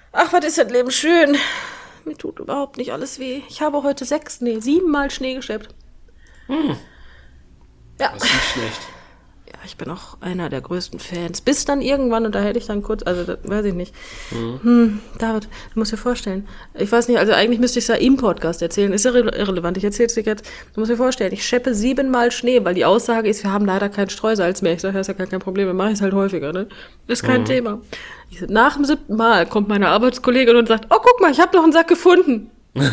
Ach, was ist das Leben schön. Mir tut überhaupt nicht alles weh. Ich habe heute 7 Mal Schnee geschleppt. Ja. Das ist nicht schlecht. Ja, ich bin auch einer der größten Fans. Bis dann irgendwann, und da hätte ich dann kurz, also das weiß ich nicht. David, du musst dir vorstellen, ich weiß nicht, also eigentlich müsste ich es ja im Podcast erzählen, ist ja irrelevant, ich erzähle es dir jetzt. Du musst dir vorstellen, ich scheppe 7 Mal Schnee, weil die Aussage ist, wir haben leider kein Streusalz mehr. Ich sage, das ist ja gar kein Problem, dann mache ich es halt häufiger, ne? Ist kein Thema. Nach dem 7. Mal kommt meine Arbeitskollegin und sagt, oh, guck mal, ich habe noch einen Sack gefunden.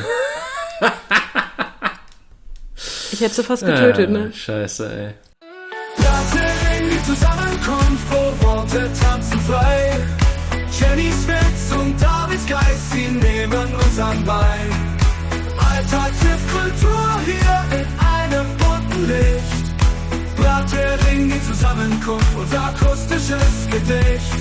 Ich hätte sie fast getötet, ne? Scheiße, ey. Die Zusammenkunft, wo Worte tanzen frei. Jennys Witz und Davids Geist, sie nehmen uns an Bein. Alltag trifft Kultur hier in einem bunten Licht. Blathering, die Zusammenkunft, unser akustisches Gedicht.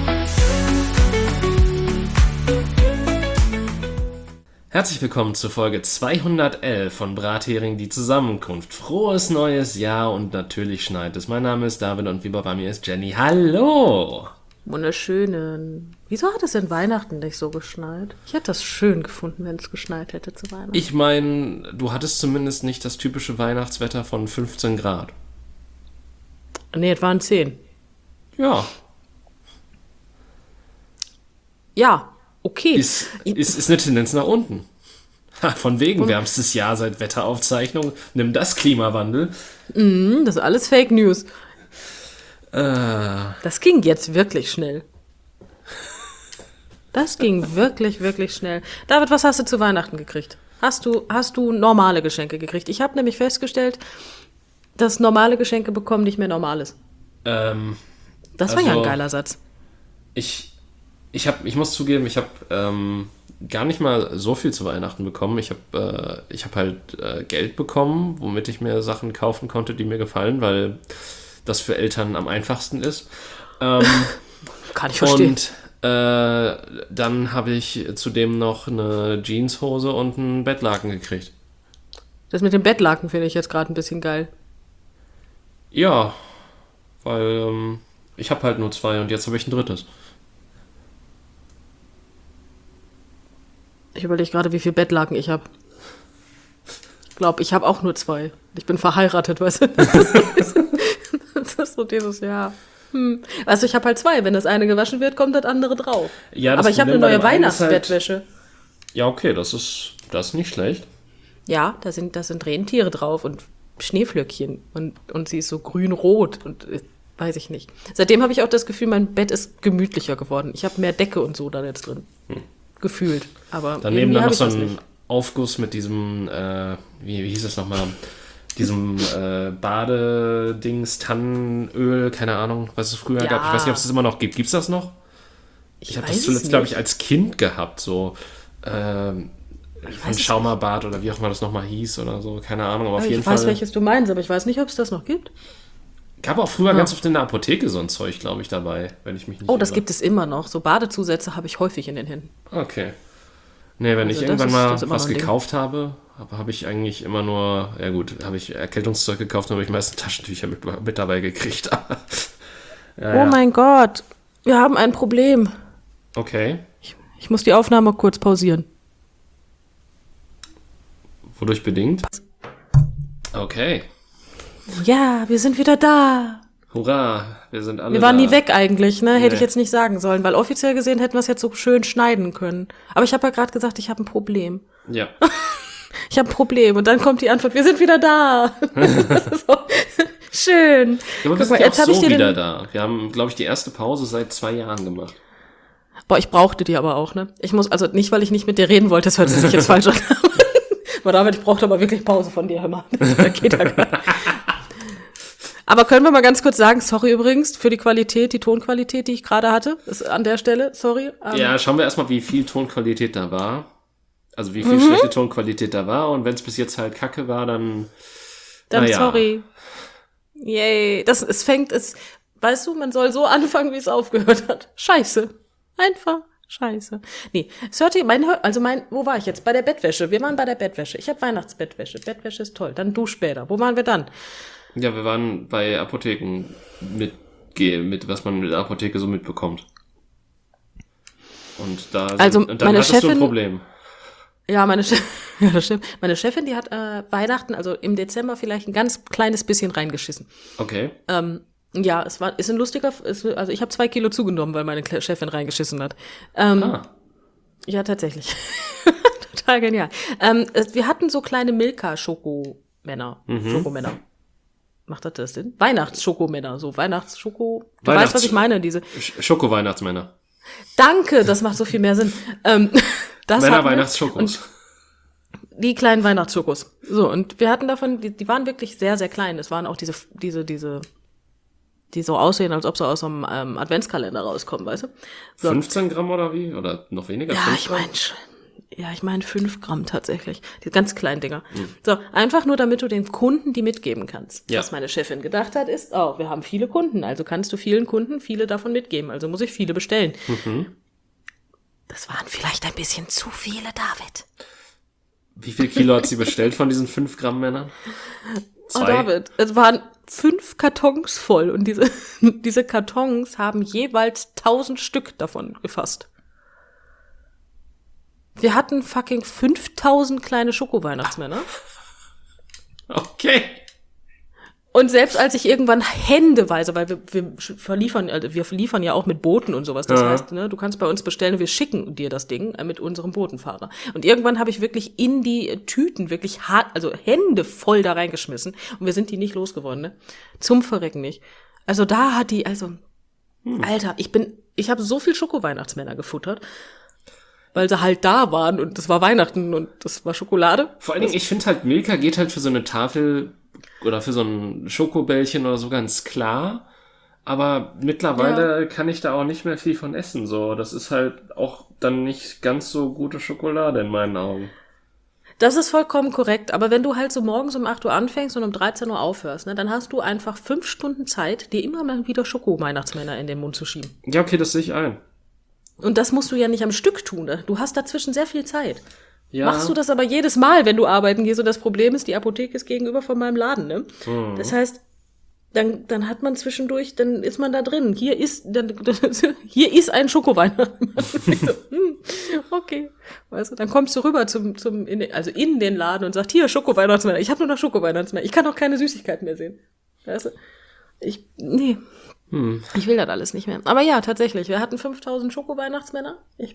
Herzlich willkommen zur Folge 211 von Brathering, die Zusammenkunft. Frohes neues Jahr und natürlich schneit es. Mein Name ist David und wie bei mir ist Jenny. Hallo! Wunderschönen. Wieso hat es denn Weihnachten nicht so geschneit? Ich hätte das schön gefunden, wenn es geschneit hätte zu Weihnachten. Ich meine, du hattest zumindest nicht das typische Weihnachtswetter von 15 Grad. Nee, es waren 10. Ja. Ja, okay. Ist eine Tendenz nach unten. Von wegen wärmstes Jahr seit Wetteraufzeichnung. Nimm das Klimawandel. Das ist alles Fake News. Das ging jetzt wirklich schnell. Das ging wirklich, wirklich schnell. David, was hast du zu Weihnachten gekriegt? Hast du normale Geschenke gekriegt? Ich habe nämlich festgestellt, dass normale Geschenke bekommen nicht mehr normal ist. Das war ja ein geiler Satz. Ich muss zugeben, ich habe gar nicht mal so viel zu Weihnachten bekommen. Ich habe halt Geld bekommen, womit ich mir Sachen kaufen konnte, die mir gefallen, weil das für Eltern am einfachsten ist. Kann ich verstehen. Und dann habe ich zudem noch eine Jeanshose und einen Bettlaken gekriegt. Das mit dem Bettlaken finde ich jetzt gerade ein bisschen geil. Ja, weil ich habe halt nur 2 und jetzt habe ich ein drittes. Ich überlege gerade, wie viel Bettlaken ich habe. Ich glaube, ich habe auch nur 2. Ich bin verheiratet, weißt du? Das ist so dieses Jahr. Also ich habe halt 2. Wenn das eine gewaschen wird, kommt das andere drauf. Ja, aber ich habe eine neue Weihnachtsbettwäsche. Halt, ja, okay, das ist nicht schlecht. Ja, da sind Rentiere drauf und Schneeflöckchen. Und sie ist so grün-rot und weiß ich nicht. Seitdem habe ich auch das Gefühl, mein Bett ist gemütlicher geworden. Ich habe mehr Decke und so da jetzt drin. Gefühlt. Aber daneben dann noch so ein Aufguss mit diesem, wie hieß es nochmal, diesem Badedings, Tannenöl, keine Ahnung, was es früher gab. Ich weiß nicht, ob es das immer noch gibt. Gibt es das noch? Ich habe das zuletzt, glaube ich, als Kind gehabt, so von Schaumerbad oder wie auch immer das nochmal hieß oder so, keine Ahnung, aber auf jeden Fall. Ich weiß, welches du meinst, aber ich weiß nicht, ob es das noch gibt. Gab auch früher ganz oft in der Apotheke so ein Zeug, glaube ich, dabei, wenn ich mich nicht irre. Das gibt es immer noch. So Badezusätze habe ich häufig in den Händen. Okay. Nee, wenn ich irgendwann mal was gekauft habe ich eigentlich immer nur, ja gut, habe ich Erkältungszeug gekauft und habe ich meistens Taschentücher mit dabei gekriegt. Oh mein Gott, wir haben ein Problem. Okay. Ich muss die Aufnahme kurz pausieren. Wodurch bedingt? Okay. Ja, wir sind wieder da. Hurra, wir sind alle da. Wir waren nie weg eigentlich, ne? Hätte ich jetzt nicht sagen sollen, weil offiziell gesehen hätten wir es jetzt so schön schneiden können. Aber ich habe ja gerade gesagt, ich habe ein Problem. Ja. Ich habe ein Problem und dann kommt die Antwort, wir sind wieder da. Das ist so schön. Ja, aber wir sind ja auch so wieder da. Wir haben, glaube ich, die erste Pause seit 2 Jahren gemacht. Boah, ich brauchte die aber auch, ne? Ich muss, also nicht, weil ich nicht mit dir reden wollte, das hört sich jetzt falsch an. Aber David, ich brauchte aber wirklich Pause von dir, hör mal. Das geht ja gar nicht. Aber können wir mal ganz kurz sagen, sorry übrigens für die Qualität, die Tonqualität, die ich gerade hatte, ist an der Stelle, sorry. Ja, schauen wir erstmal, wie viel Tonqualität da war. Also wie viel schlechte Tonqualität da war. Und wenn es bis jetzt halt kacke war, dann sorry. Yay. Weißt du, man soll so anfangen, wie es aufgehört hat. Scheiße. Einfach scheiße. Nee, wo war ich jetzt? Bei der Bettwäsche. Wir waren bei der Bettwäsche. Ich habe Weihnachtsbettwäsche. Bettwäsche ist toll. Dann Duschbäder. Wo waren wir dann? Ja, wir waren bei Apotheken mit was man mit der Apotheke so mitbekommt. Und dann meine hattest du ein Chefin, Problem. ja, ja, das stimmt. Meine Chefin, die hat Weihnachten, also im Dezember vielleicht ein ganz kleines bisschen reingeschissen. Okay. Ja, ist ein lustiger, also ich habe 2 Kilo zugenommen, weil meine Chefin reingeschissen hat. Ja, tatsächlich. Total genial. Wir hatten so kleine Milka-Schokomänner. Schokomänner. Macht das Sinn? Weihnachtsschokomänner, so Weihnachtsschoko. Du weißt, was ich meine, diese. Schoko-Weihnachtsmänner. Danke, das macht so viel mehr Sinn. Männer-Weihnachtsschokos. Die kleinen Weihnachtsschokos. So, und wir hatten davon, die waren wirklich sehr, sehr klein. Es waren auch diese, die so aussehen, als ob sie aus so einem Adventskalender rauskommen, weißt du? So. 15 Gramm oder wie? Oder noch weniger? Ja, ich meine 5 Gramm tatsächlich. Die ganz kleinen Dinger. So, einfach nur, damit du den Kunden die mitgeben kannst. Ja. Was meine Chefin gedacht hat, ist, wir haben viele Kunden, also kannst du vielen Kunden viele davon mitgeben. Also muss ich viele bestellen. Das waren vielleicht ein bisschen zu viele, David. Wie viel Kilo hat sie bestellt von diesen 5 Gramm Männern? 2? Oh, David, es waren 5 Kartons voll und diese Kartons haben jeweils 1000 Stück davon gefasst. Wir hatten fucking 5000 kleine Schoko-Weihnachtsmänner. Okay. Und selbst als ich irgendwann händeweise, weil wir liefern ja auch mit Booten und sowas. Das heißt, ne, du kannst bei uns bestellen, wir schicken dir das Ding mit unserem Bootenfahrer. Und irgendwann habe ich wirklich in die Tüten wirklich hart, also Hände voll da reingeschmissen. Und wir sind die nicht losgeworden, ne? Zum Verrecken nicht. Also da hat die, Alter, ich habe so viel Schoko-Weihnachtsmänner gefuttert, weil sie halt da waren und das war Weihnachten und das war Schokolade. Vor allen Dingen, ich finde halt, Milka geht halt für so eine Tafel oder für so ein Schokobällchen oder so ganz klar. Aber mittlerweile kann ich da auch nicht mehr viel von essen. So, das ist halt auch dann nicht ganz so gute Schokolade in meinen Augen. Das ist vollkommen korrekt. Aber wenn du halt so morgens um 8 Uhr anfängst und um 13 Uhr aufhörst, ne, dann hast du einfach 5 Stunden Zeit, dir immer mal wieder Schoko-Weihnachtsmänner in den Mund zu schieben. Ja, okay, das sehe ich ein. Und das musst du ja nicht am Stück tun. Ne? Du hast dazwischen sehr viel Zeit. Ja. Machst du das aber jedes Mal, wenn du arbeiten gehst? Und das Problem ist, die Apotheke ist gegenüber von meinem Laden. Ne? Das heißt, dann hat man zwischendurch, dann ist man da drin. Hier ist ein Schokoweihnachtsmann. Okay. Weißt du, dann kommst du rüber in den Laden und sagst, hier, Schokoweihnachtsmann. Ich habe nur noch Schokoweihnachtsmann. Ich kann auch keine Süßigkeiten mehr sehen. Weißt du? Ich will das alles nicht mehr. Aber ja, tatsächlich. Wir hatten 5000 Schoko-Weihnachtsmänner. Ich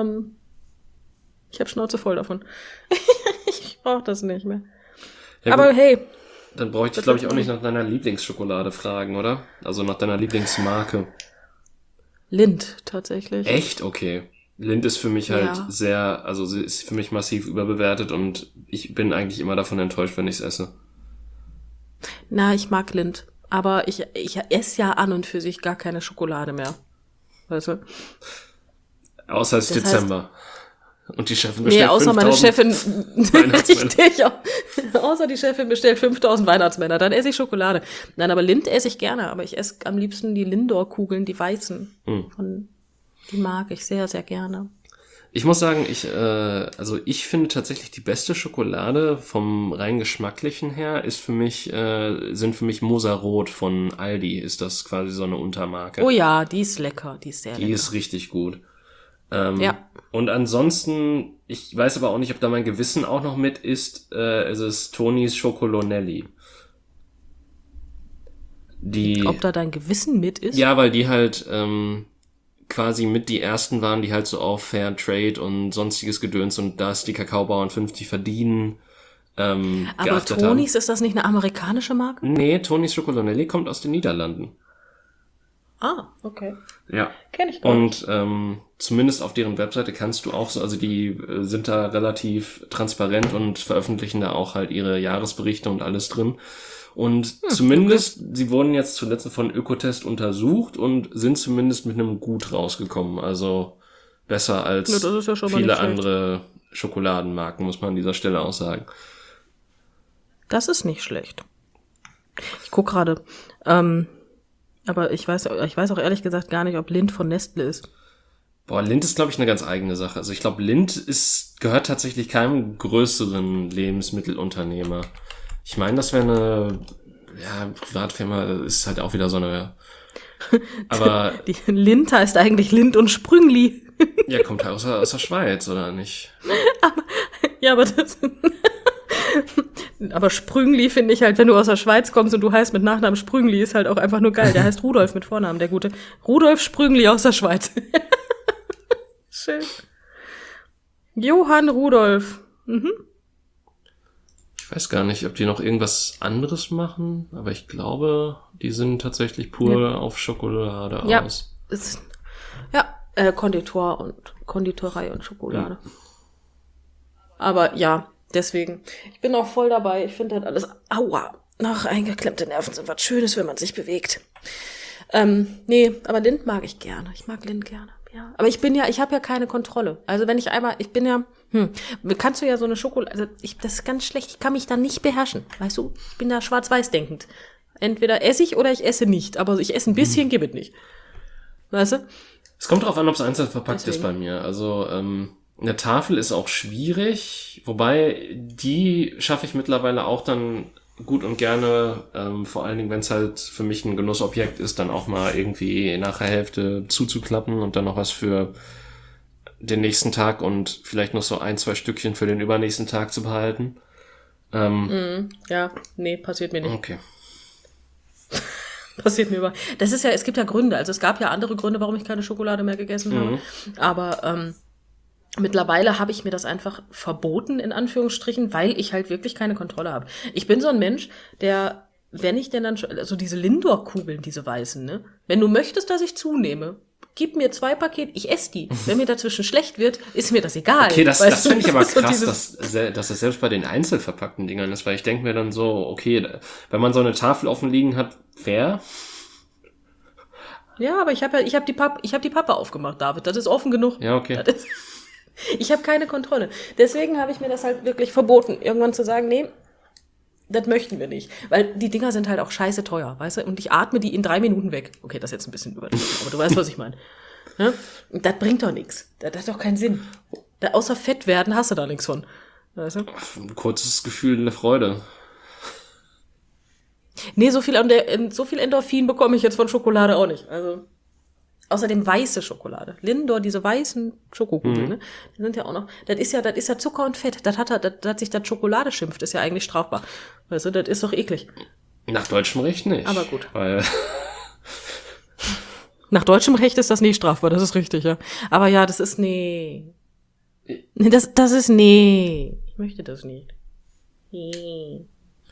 habe Schnauze voll davon. Ich brauche das nicht mehr. Ja, aber gut. Hey. Dann bräuchte ich, glaube ich, auch nicht nach deiner Lieblingsschokolade fragen, oder? Also nach deiner Lieblingsmarke. Lindt, tatsächlich. Echt? Okay. Lindt ist für mich halt sie ist für mich massiv überbewertet und ich bin eigentlich immer davon enttäuscht, wenn ich es esse. Na, ich mag Lindt. Aber ich esse ja an und für sich gar keine Schokolade mehr. Weißt du? Außer es ist Dezember. Und die Chefin bestellt 5000. Außer meine Chefin, richtig, außer die Chefin bestellt 5000 Weihnachtsmänner, dann esse ich Schokolade. Nein, aber Lindt esse ich gerne, aber ich esse am liebsten die Lindor-Kugeln, die weißen. Die mag ich sehr, sehr gerne. Ich muss sagen, ich finde tatsächlich die beste Schokolade vom rein geschmacklichen her sind für mich Moser Rot von Aldi, ist das quasi so eine Untermarke. Oh ja, die ist lecker, die ist sehr lecker. Die ist richtig gut. Ja. Und ansonsten, ich weiß aber auch nicht, ob da mein Gewissen auch noch mit ist, es ist Tonis Schokolonelli. Ob da dein Gewissen mit ist? Ja, weil die halt quasi mit die ersten waren, die halt so auf Fair Trade und sonstiges Gedöns und dass die Kakaobauern 50 verdienen. Aber Tonis, ist das nicht eine amerikanische Marke? Nee, Tonis Schokolonelli kommt aus den Niederlanden. Ah, okay. Ja. Kenn ich gar nicht. Und zumindest auf deren Webseite kannst du auch so, also die sind da relativ transparent und veröffentlichen da auch halt ihre Jahresberichte und alles drin. Und zumindest, sie wurden jetzt zuletzt von Ökotest untersucht und sind zumindest mit einem Gut rausgekommen. Also besser als viele andere Schokoladenmarken, muss man an dieser Stelle auch sagen. Das ist nicht schlecht. Ich guck gerade, aber ich weiß auch ehrlich gesagt gar nicht, ob Lindt von Nestle ist. Boah, Lindt ist, glaube ich, eine ganz eigene Sache. Also ich glaube, Lindt gehört tatsächlich keinem größeren Lebensmittelunternehmer. Ich meine, das wäre eine Privatfirma, ist halt auch wieder so eine. Aber die Lindt heißt eigentlich Lindt und Sprüngli. Ja, kommt aus der Schweiz, oder nicht? Ja, aber aber Sprüngli finde ich halt, wenn du aus der Schweiz kommst und du heißt mit Nachnamen Sprüngli, ist halt auch einfach nur geil. Der heißt Rudolf mit Vornamen, der gute. Rudolf Sprüngli aus der Schweiz. Schön. Johann Rudolf. Ich weiß gar nicht, ob die noch irgendwas anderes machen, aber ich glaube, die sind tatsächlich pur auf Schokolade aus. Konditorei und Schokolade. Ja. Aber ja, deswegen. Ich bin auch voll dabei. Ich finde halt alles, nach eingeklemmte Nerven sind was Schönes, wenn man sich bewegt. Nee, aber Lind mag ich gerne. Ich mag Lind gerne. Ja, aber ich habe ja keine Kontrolle. Also wenn kannst du ja so eine Schokolade, also das ist ganz schlecht, ich kann mich da nicht beherrschen, weißt du? Ich bin da schwarz-weiß denkend. Entweder esse ich oder ich esse nicht, aber ich esse ein bisschen, gebe es nicht. Weißt du? Es kommt drauf an, ob es einzeln verpackt ist bei mir. Also eine Tafel ist auch schwierig, wobei die schaffe ich mittlerweile auch dann gut und gerne, vor allen Dingen, wenn es halt für mich ein Genussobjekt ist, dann auch mal irgendwie nach der Hälfte zuzuklappen und dann noch was für den nächsten Tag und vielleicht noch so 1-2 Stückchen für den übernächsten Tag zu behalten. Ja, nee, passiert mir nicht. Okay. Passiert mir über. Das ist ja, es gibt ja Gründe, also es gab ja andere Gründe, warum ich keine Schokolade mehr gegessen habe, aber mittlerweile habe ich mir das einfach verboten, in Anführungsstrichen, weil ich halt wirklich keine Kontrolle habe. Ich bin so ein Mensch, der, wenn ich denn dann schon, also diese Lindor-Kugeln, diese weißen, ne? Wenn du möchtest, dass ich zunehme, gib mir 2 Pakete, ich esse die. Wenn mir dazwischen schlecht wird, ist mir das egal. Okay, das finde ich aber krass, dass das selbst bei den einzelverpackten Dingern ist, weil ich denke mir dann so, okay, wenn man so eine Tafel offen liegen hat, fair. Ja, aber ich habe die Pappe aufgemacht, David. Das ist offen genug. Ja, okay. Ich habe keine Kontrolle. Deswegen habe ich mir das halt wirklich verboten, irgendwann zu sagen, nee, das möchten wir nicht. Weil die Dinger sind halt auch scheiße teuer, weißt du? Und ich atme die in 3 Minuten weg. Okay, das ist jetzt ein bisschen übertrieben, aber du weißt, was ich meine. Ja? Und das bringt doch nichts. Das hat doch keinen Sinn. Außer fett werden hast du da nichts von. Weißt du? Ein kurzes Gefühl der Freude. Nee, so viel Endorphin bekomme ich jetzt von Schokolade auch nicht. Also außerdem weiße Schokolade. Lindor, diese weißen Schokokugeln, ne? Die sind ja auch noch, das ist ja Zucker und Fett. Das hat sich das Schokolade schimpft, ist ja eigentlich strafbar. Weißt du, das ist doch eklig. Nach deutschem Recht nicht. Aber gut. Weil nach deutschem Recht ist das nicht strafbar, das ist richtig, ja. Aber ja, das ist nee. Das ist nee. Ich möchte das nicht. Nee.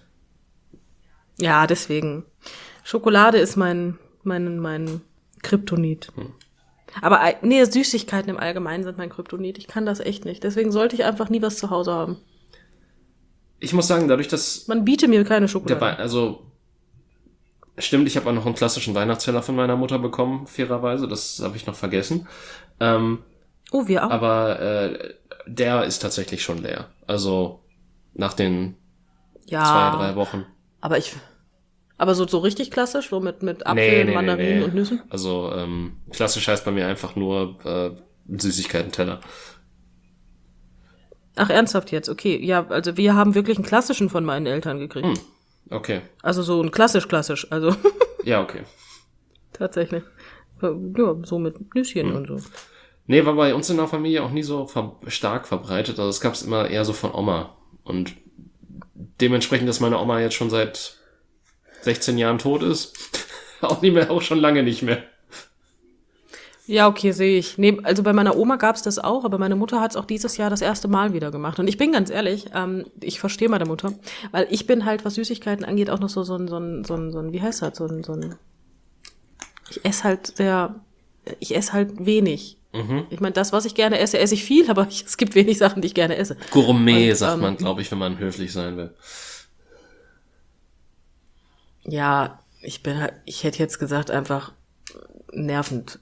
Ja, deswegen. Schokolade ist mein Kryptonit. Aber nee, Süßigkeiten im Allgemeinen sind mein Kryptonit. Ich kann das echt nicht. Deswegen sollte ich einfach nie was zu Hause haben. Ich muss sagen, dadurch, dass man bietet mir keine Schokolade. Stimmt, ich habe auch noch einen klassischen Weihnachtsteller von meiner Mutter bekommen, fairerweise. Das habe ich noch vergessen. Wir auch. Aber der ist tatsächlich schon leer. Also nach den 2-3 Wochen. Aber so richtig klassisch, so mit Apfel, Mandarinen und Nüssen? Also klassisch heißt bei mir einfach nur Süßigkeiten-Teller. Ach, ernsthaft jetzt? Okay, ja, also wir haben wirklich einen klassischen von meinen Eltern gekriegt. Okay. Also so ein klassisch, also. Ja, okay. Tatsächlich. Ja, so mit Nüsschen und so. Nee, war bei uns in der Familie auch nie so stark verbreitet. Also es gab es immer eher so von Oma. Und dementsprechend, dass meine Oma jetzt schon seit 16 Jahren tot ist, auch schon lange nicht mehr. Ja, okay, sehe ich. Nee, also bei meiner Oma gab's das auch, aber meine Mutter hat's auch dieses Jahr das erste Mal wieder gemacht. Und ich bin ganz ehrlich, ich verstehe meine Mutter, weil ich bin halt, was Süßigkeiten angeht, auch noch so ein wie heißt das, ich esse halt wenig. Ich meine, das, was ich gerne esse ich viel, aber es gibt wenig Sachen, die ich gerne esse. Gourmet, sagt man, glaube ich, wenn man höflich sein will. Ja, ich hätte jetzt gesagt, einfach nervend.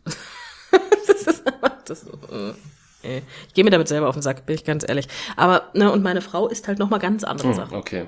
Ich gehe mir damit selber auf den Sack, bin ich ganz ehrlich. Aber, ne, und meine Frau isst halt nochmal ganz andere Sachen. Okay.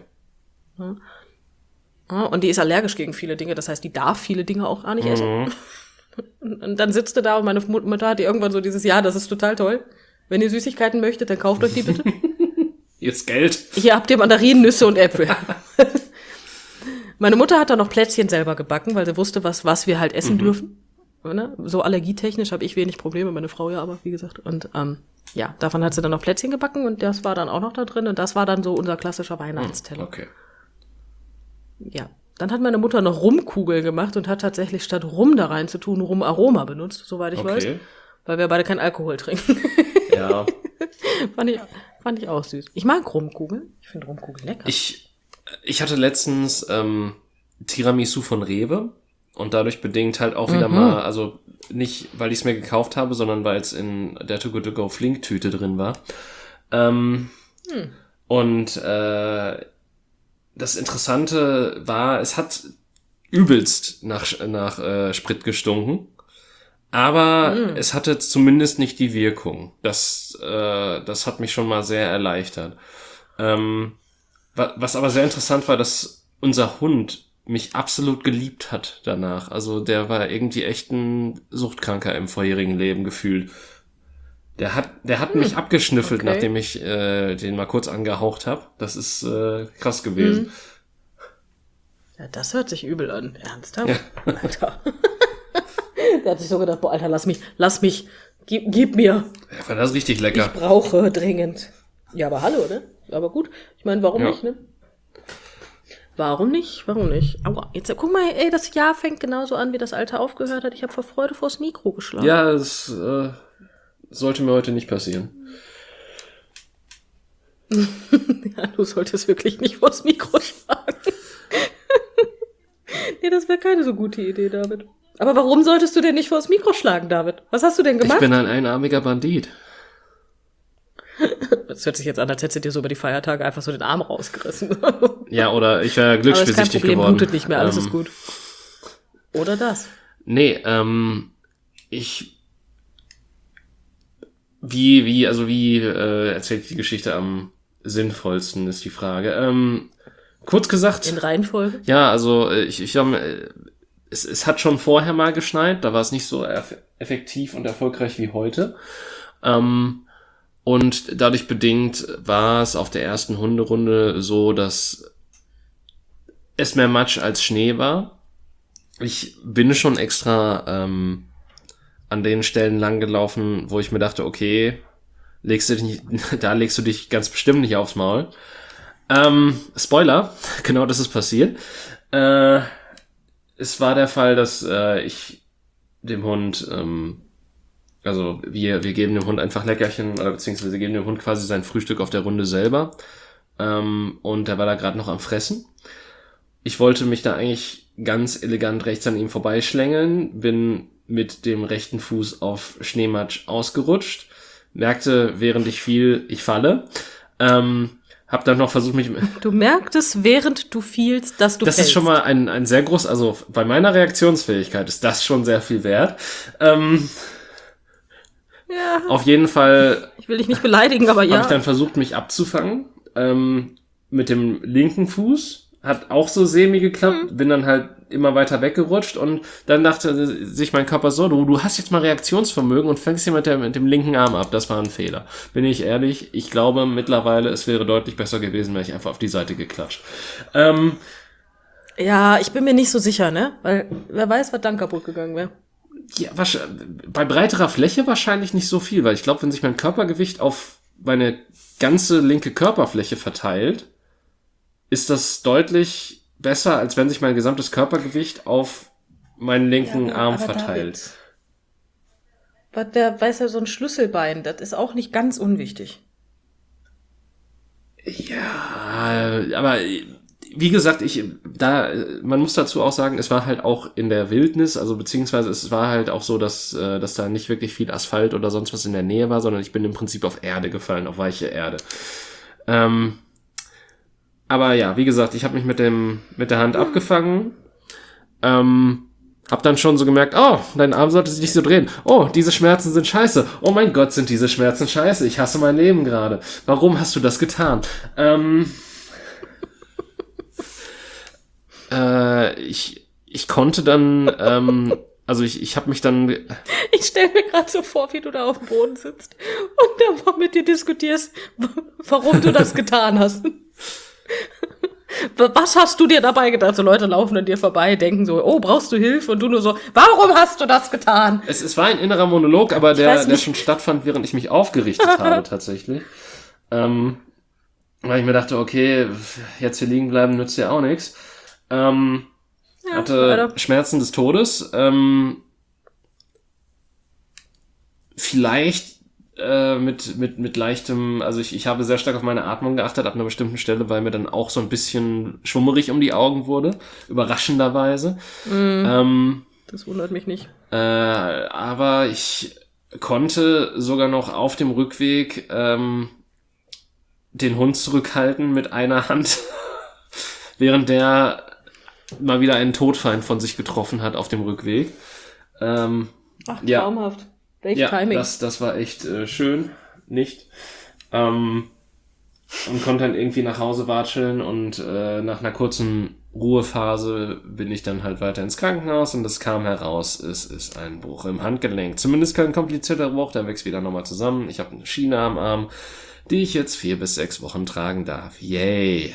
Ja, und die ist allergisch gegen viele Dinge, das heißt, die darf viele Dinge auch gar nicht essen. Und dann sitzt du da und meine Mutter hat irgendwann so dieses, ja, das ist total toll. Wenn ihr Süßigkeiten möchtet, dann kauft euch die bitte. Ihr ist Geld. Hier habt ihr Mandarinen, Nüsse und Äpfel. Meine Mutter hat dann noch Plätzchen selber gebacken, weil sie wusste, was wir halt essen dürfen. Ne? So allergietechnisch habe ich wenig Probleme, meine Frau ja aber, wie gesagt. Und ja, davon hat sie dann noch Plätzchen gebacken und das war dann auch noch da drin. Und das war dann so unser klassischer Weihnachtsteller. Okay. Ja. Dann hat meine Mutter noch Rumkugeln gemacht und hat tatsächlich statt Rum da rein zu tun, Rumaroma benutzt, soweit ich weiß. Weil wir beide keinen Alkohol trinken. Ja. Fand ich auch süß. Ich mag Rumkugeln. Ich finde Rumkugeln lecker. Ich hatte letztens Tiramisu von Rewe und dadurch bedingt halt auch wieder mal, also nicht, weil ich es mir gekauft habe, sondern weil es in der Too Good To Go Flink-Tüte drin war. Und das Interessante war, es hat übelst nach Sprit gestunken, aber es hatte zumindest nicht die Wirkung. Das hat mich schon mal sehr erleichtert. Was aber sehr interessant war, dass unser Hund mich absolut geliebt hat danach. Also der war irgendwie echt ein Suchtkranker im vorherigen Leben gefühlt. Der hat mich abgeschnüffelt, nachdem ich den mal kurz angehaucht habe. Das ist krass gewesen. Ja, das hört sich übel an. Ernsthaft? Ja. Alter. Der hat sich so gedacht, boah, Alter, lass mich, gib mir. Ja, war das richtig lecker. Ich brauche dringend. Ja, aber hallo, ne? Aber gut. Ich meine, warum nicht, ne? Warum nicht? Aua, jetzt guck mal, ey, das Jahr fängt genauso an, wie das alte aufgehört hat. Ich habe vor Freude vors Mikro geschlagen. Ja, das sollte mir heute nicht passieren. Ja, du solltest wirklich nicht vors Mikro schlagen. Nee, das wäre keine so gute Idee, David. Aber warum solltest du denn nicht vors Mikro schlagen, David? Was hast du denn gemacht? Ich bin ein einarmiger Bandit. Das hört sich jetzt an, als hättest du dir so über die Feiertage einfach so den Arm rausgerissen. Ja, oder ich wäre glücksspielsüchtig geworden. Aber ist kein Problem, blutet nicht mehr, alles ist gut. Oder das. Nee, wie erzähle ich die Geschichte am sinnvollsten, ist die Frage. Kurz gesagt. In Reihenfolge? Ja, also es hat schon vorher mal geschneit, da war es nicht so effektiv und erfolgreich wie heute. Und dadurch bedingt war es auf der ersten Hunderunde so, dass es mehr Matsch als Schnee war. Ich bin schon extra an den Stellen lang gelaufen, wo ich mir dachte, okay, legst du dich ganz bestimmt nicht aufs Maul. Spoiler, genau das ist passiert. Es war der Fall, dass ich dem Hund, also wir geben dem Hund einfach Leckerchen, oder beziehungsweise geben dem Hund quasi sein Frühstück auf der Runde selber. Und der war da gerade noch am Fressen. Ich wollte mich da eigentlich ganz elegant rechts an ihm vorbeischlängeln, bin mit dem rechten Fuß auf Schneematsch ausgerutscht, merkte, während ich fiel, ich falle. Hab dann noch versucht, mich... Du merktest, während du fielst, dass du fällst. Das ist schon mal ein sehr groß... Also bei meiner Reaktionsfähigkeit ist das schon sehr viel wert. Ja. Auf jeden Fall... Ich will dich nicht beleidigen, aber ja. Habe ich dann versucht, mich abzufangen. Mit dem linken Fuß. Hat auch so semi geklappt. Bin dann halt immer weiter weggerutscht. Und dann dachte sich mein Körper so, du hast jetzt mal Reaktionsvermögen und fängst hier mit dem linken Arm ab. Das war ein Fehler. Bin ich ehrlich, ich glaube mittlerweile, es wäre deutlich besser gewesen, wäre ich einfach auf die Seite geklatscht. Ja, ich bin mir nicht so sicher, ne? Weil wer weiß, was dann kaputt gegangen wäre. Ja, bei breiterer Fläche wahrscheinlich nicht so viel, weil ich glaube, wenn sich mein Körpergewicht auf meine ganze linke Körperfläche verteilt, ist das deutlich besser, als wenn sich mein gesamtes Körpergewicht auf meinen linken Arm verteilt. Der weiß ja, so ein Schlüsselbein, das ist auch nicht ganz unwichtig. Ja, aber wie gesagt, man muss dazu auch sagen, es war halt auch in der Wildnis, also beziehungsweise es war halt auch so, dass da nicht wirklich viel Asphalt oder sonst was in der Nähe war, sondern ich bin im Prinzip auf Erde gefallen, auf weiche Erde. Aber ja, wie gesagt, ich habe mich mit der Hand abgefangen, hab dann schon so gemerkt, oh, dein Arm sollte sich nicht so drehen. Oh, diese Schmerzen sind scheiße. Oh mein Gott, sind diese Schmerzen scheiße. Ich hasse mein Leben gerade. Warum hast du das getan? Ich konnte dann, also ich habe mich dann... Ich stelle mir gerade so vor, wie du da auf dem Boden sitzt und dann mit dir diskutierst, warum du das getan hast. Was hast du dir dabei gedacht? So Leute laufen an dir vorbei, denken so, oh, brauchst du Hilfe? Und du nur so, warum hast du das getan? Es war ein innerer Monolog, aber der schon stattfand, während ich mich aufgerichtet habe, tatsächlich. Weil ich mir dachte, okay, jetzt hier liegen bleiben nützt ja auch nichts. Hatte leider. Schmerzen des Todes. Vielleicht mit leichtem, also ich habe sehr stark auf meine Atmung geachtet ab einer bestimmten Stelle, weil mir dann auch so ein bisschen schwummerig um die Augen wurde, überraschenderweise. Das wundert mich nicht. Aber ich konnte sogar noch auf dem Rückweg den Hund zurückhalten mit einer Hand, während der mal wieder einen Todfeind von sich getroffen hat auf dem Rückweg. Ach, traumhaft. Welch Timing. Das war echt schön, nicht? Und konnte dann irgendwie nach Hause watscheln und nach einer kurzen Ruhephase bin ich dann halt weiter ins Krankenhaus und es kam heraus, es ist ein Bruch im Handgelenk. Zumindest kein komplizierter Bruch, der wächst wieder nochmal zusammen. Ich habe eine Schiene am Arm, die ich jetzt 4 bis 6 Wochen tragen darf. Yay!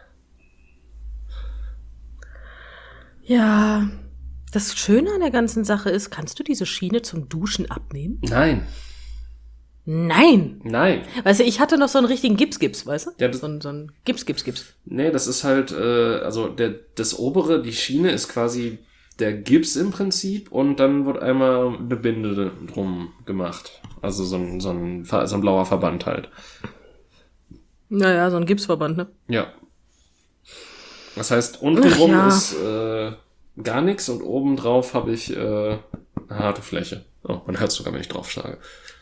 Ja, das Schöne an der ganzen Sache ist, kannst du diese Schiene zum Duschen abnehmen? Nein. Nein! Nein. Weißt du, ich hatte noch so einen richtigen Gips, weißt du? Ja, so ein Gips. Nee, das ist halt, also das obere, die Schiene ist quasi der Gips im Prinzip und dann wird einmal eine Binde drum gemacht. Also so ein blauer Verband halt. Naja, so ein Gipsverband, ne? Ja. Das heißt, untenrum ist gar nichts und oben drauf habe ich eine harte Fläche. Oh, man hört es sogar, wenn ich draufschlage.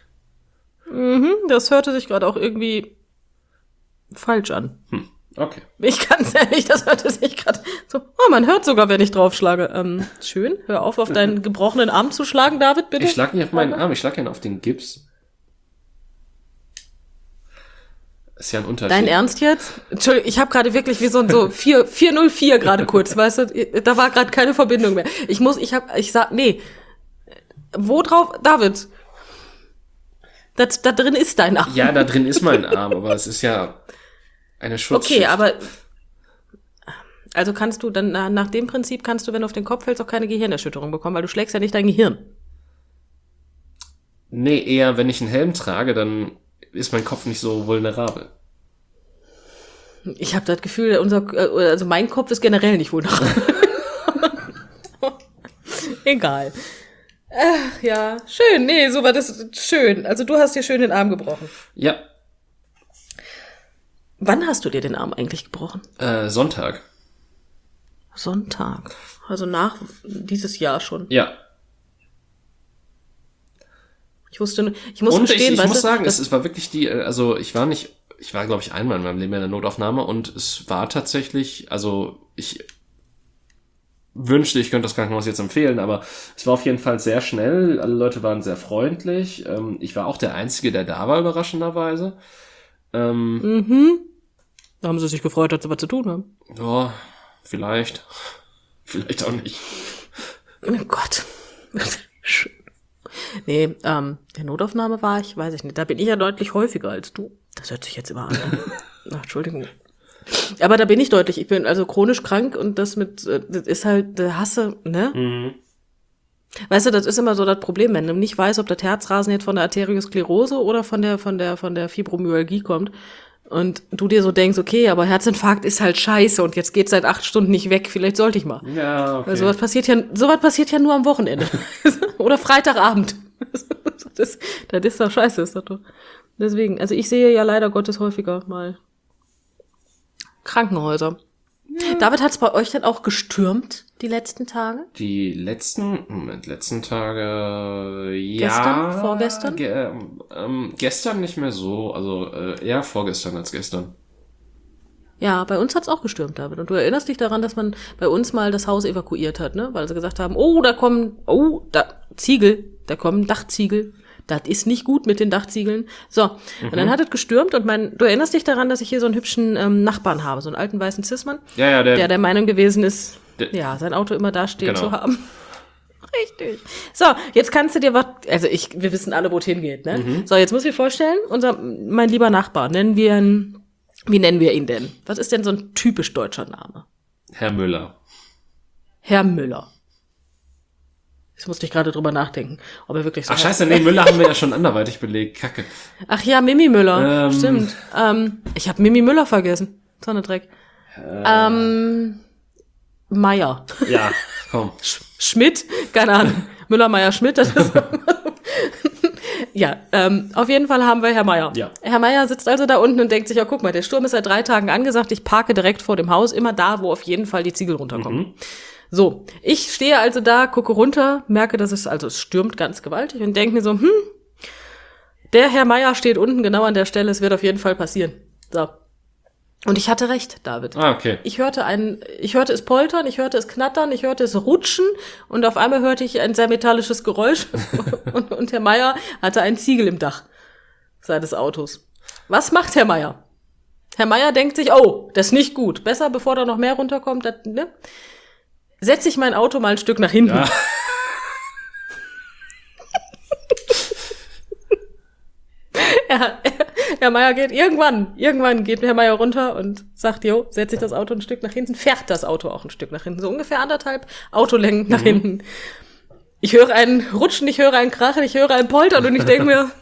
Das hörte sich gerade auch irgendwie falsch an. Okay. Ich kann's ehrlich, das hörte sich gerade so, oh, man hört sogar, wenn ich draufschlage. Schön, hör auf deinen gebrochenen Arm zu schlagen, David, bitte. Ich schlag nicht auf meinen Arm, ich schlag ihn auf den Gips. Ist ja ein Unterschied. Dein Ernst jetzt? Entschuldigung, ich habe gerade wirklich wie so 404 gerade kurz, weißt du? Da war gerade keine Verbindung mehr. Nee. Wo drauf? David. Da drin ist dein Arm. Ja, da drin ist mein Arm, aber es ist ja eine Schutzschicht. Okay, aber also kannst du dann nach dem Prinzip wenn du auf den Kopf fällst, auch keine Gehirnerschütterung bekommen, weil du schlägst ja nicht dein Gehirn. Nee, eher wenn ich einen Helm trage, dann ist mein Kopf nicht so vulnerabel. Ich habe das Gefühl, also mein Kopf ist generell nicht vulnerabel. Egal. Ach, ja, schön. Nee, so war das schön. Also du hast dir schön den Arm gebrochen. Ja. Wann hast du dir den Arm eigentlich gebrochen? Sonntag. Sonntag. Also nach dieses Jahr schon. Ja. Ich muss gestehen, ich muss sagen, es war wirklich ich war, glaube ich, einmal in meinem Leben in der Notaufnahme und es war tatsächlich, also ich wünschte, ich könnte das Krankenhaus jetzt empfehlen, aber es war auf jeden Fall sehr schnell, alle Leute waren sehr freundlich, ich war auch der Einzige, der da war, überraschenderweise. Da haben sie sich gefreut, dass sie was zu tun haben. Ja, vielleicht auch nicht. Oh Gott. Nee, der Notaufnahme war ich, weiß ich nicht. Da bin ich ja deutlich häufiger als du. Das hört sich jetzt immer an. Ach, Entschuldigung. Aber da bin ich deutlich. Ich bin also chronisch krank und das ist halt, der Hasse, ne? Mhm. Weißt du, das ist immer so das Problem, wenn du nicht weißt, ob das Herzrasen jetzt von der Arteriosklerose oder von der Fibromyalgie kommt. Und du dir so denkst, okay, aber Herzinfarkt ist halt scheiße und jetzt geht's seit 8 Stunden nicht weg, vielleicht sollte ich mal. Ja, okay. Weil sowas passiert ja nur am Wochenende. Oder Freitagabend. Das ist doch scheiße, ist das doch. Deswegen, also ich sehe ja leider Gottes häufiger mal Krankenhäuser. Ja. David, hat's bei euch dann auch gestürmt, die letzten Tage? Die letzten Tage, ja. Gestern? Vorgestern? Gestern nicht mehr so, also eher vorgestern als gestern. Ja, bei uns hat's auch gestürmt, David. Und du erinnerst dich daran, dass man bei uns mal das Haus evakuiert hat, ne? Weil sie gesagt haben, da kommen Dachziegel. Das ist nicht gut mit den Dachziegeln. So, und dann hat es gestürmt und du erinnerst dich daran, dass ich hier so einen hübschen Nachbarn habe, so einen alten weißen Cis-Mann, ja, der Meinung gewesen ist, sein Auto immer da stehen zu haben. Richtig. So, jetzt kannst du dir wir wissen alle, wo es hingeht, ne? So, jetzt muss ich vorstellen, mein lieber Nachbar, nennen wir ihn Wie nennen wir ihn denn? Was ist denn so ein typisch deutscher Name? Herr Müller. Herr Müller. Jetzt musste ich gerade drüber nachdenken, ob er wirklich so Ach heißt. scheiße, nee, Müller haben wir ja schon anderweitig belegt. Kacke. Ach ja, Mimi Müller. Stimmt. Ich habe Mimi Müller vergessen. So eine Dreck. Meier. Ja, komm. Schmidt? Keine Ahnung. Müller, Meier, Schmidt. Das ist ja, auf jeden Fall haben wir Herr Meier. Ja. Herr Meier sitzt also da unten und denkt sich, ja, guck mal, der Sturm ist seit 3 Tagen angesagt, ich parke direkt vor dem Haus, immer da, wo auf jeden Fall die Ziegel runterkommen. So, ich stehe also da, gucke runter, merke, dass es stürmt ganz gewaltig und denke mir so, der Herr Meier steht unten genau an der Stelle, es wird auf jeden Fall passieren. So. Und ich hatte recht, David. Ah, okay. Ich hörte es poltern, ich hörte es knattern, ich hörte es rutschen und auf einmal hörte ich ein sehr metallisches Geräusch und Herr Meier hatte einen Ziegel im Dach seines Autos. Was macht Herr Meier? Herr Meier denkt sich, oh, das ist nicht gut. Besser, bevor da noch mehr runterkommt, setze ich mein Auto mal ein Stück nach hinten. Ja. Herr Meier irgendwann geht Herr Meier runter und sagt, jo, setze ich das Auto ein Stück nach hinten, fährt das Auto auch ein Stück nach hinten, so ungefähr 1,5 Autolängen nach hinten. Ich höre einen Rutschen, ich höre einen Krachen, ich höre einen Poltern und ich denke mir,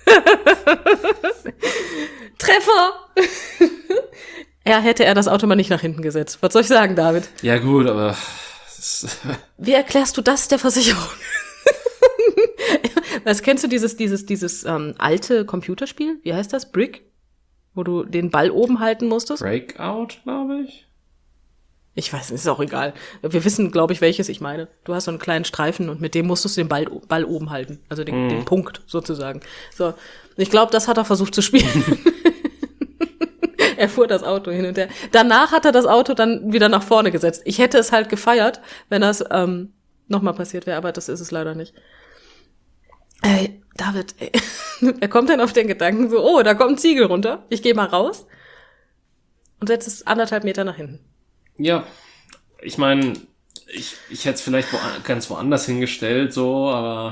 Treffer! Hätte er das Auto mal nicht nach hinten gesetzt. Was soll ich sagen, David? Ja gut, aber... Wie erklärst du das der Versicherung? Was kennst du dieses alte Computerspiel? Wie heißt das? Brick? Wo du den Ball oben halten musstest? Breakout, glaube ich. Ich weiß nicht, ist auch egal. Wir wissen, glaube ich, welches ich meine. Du hast so einen kleinen Streifen und mit dem musstest du den Ball oben halten. Also den Punkt sozusagen. So. Ich glaube, das hat er versucht zu spielen. Er fuhr das Auto hin und her. Danach hat er das Auto dann wieder nach vorne gesetzt. Ich hätte es halt gefeiert, wenn das nochmal passiert wäre, aber das ist es leider nicht. Ey, David, er kommt dann auf den Gedanken so, oh, da kommt ein Ziegel runter. Ich gehe mal raus und setze es 1,5 Meter nach hinten. Ja, ich meine, ich hätte es vielleicht ganz woanders hingestellt, so, aber...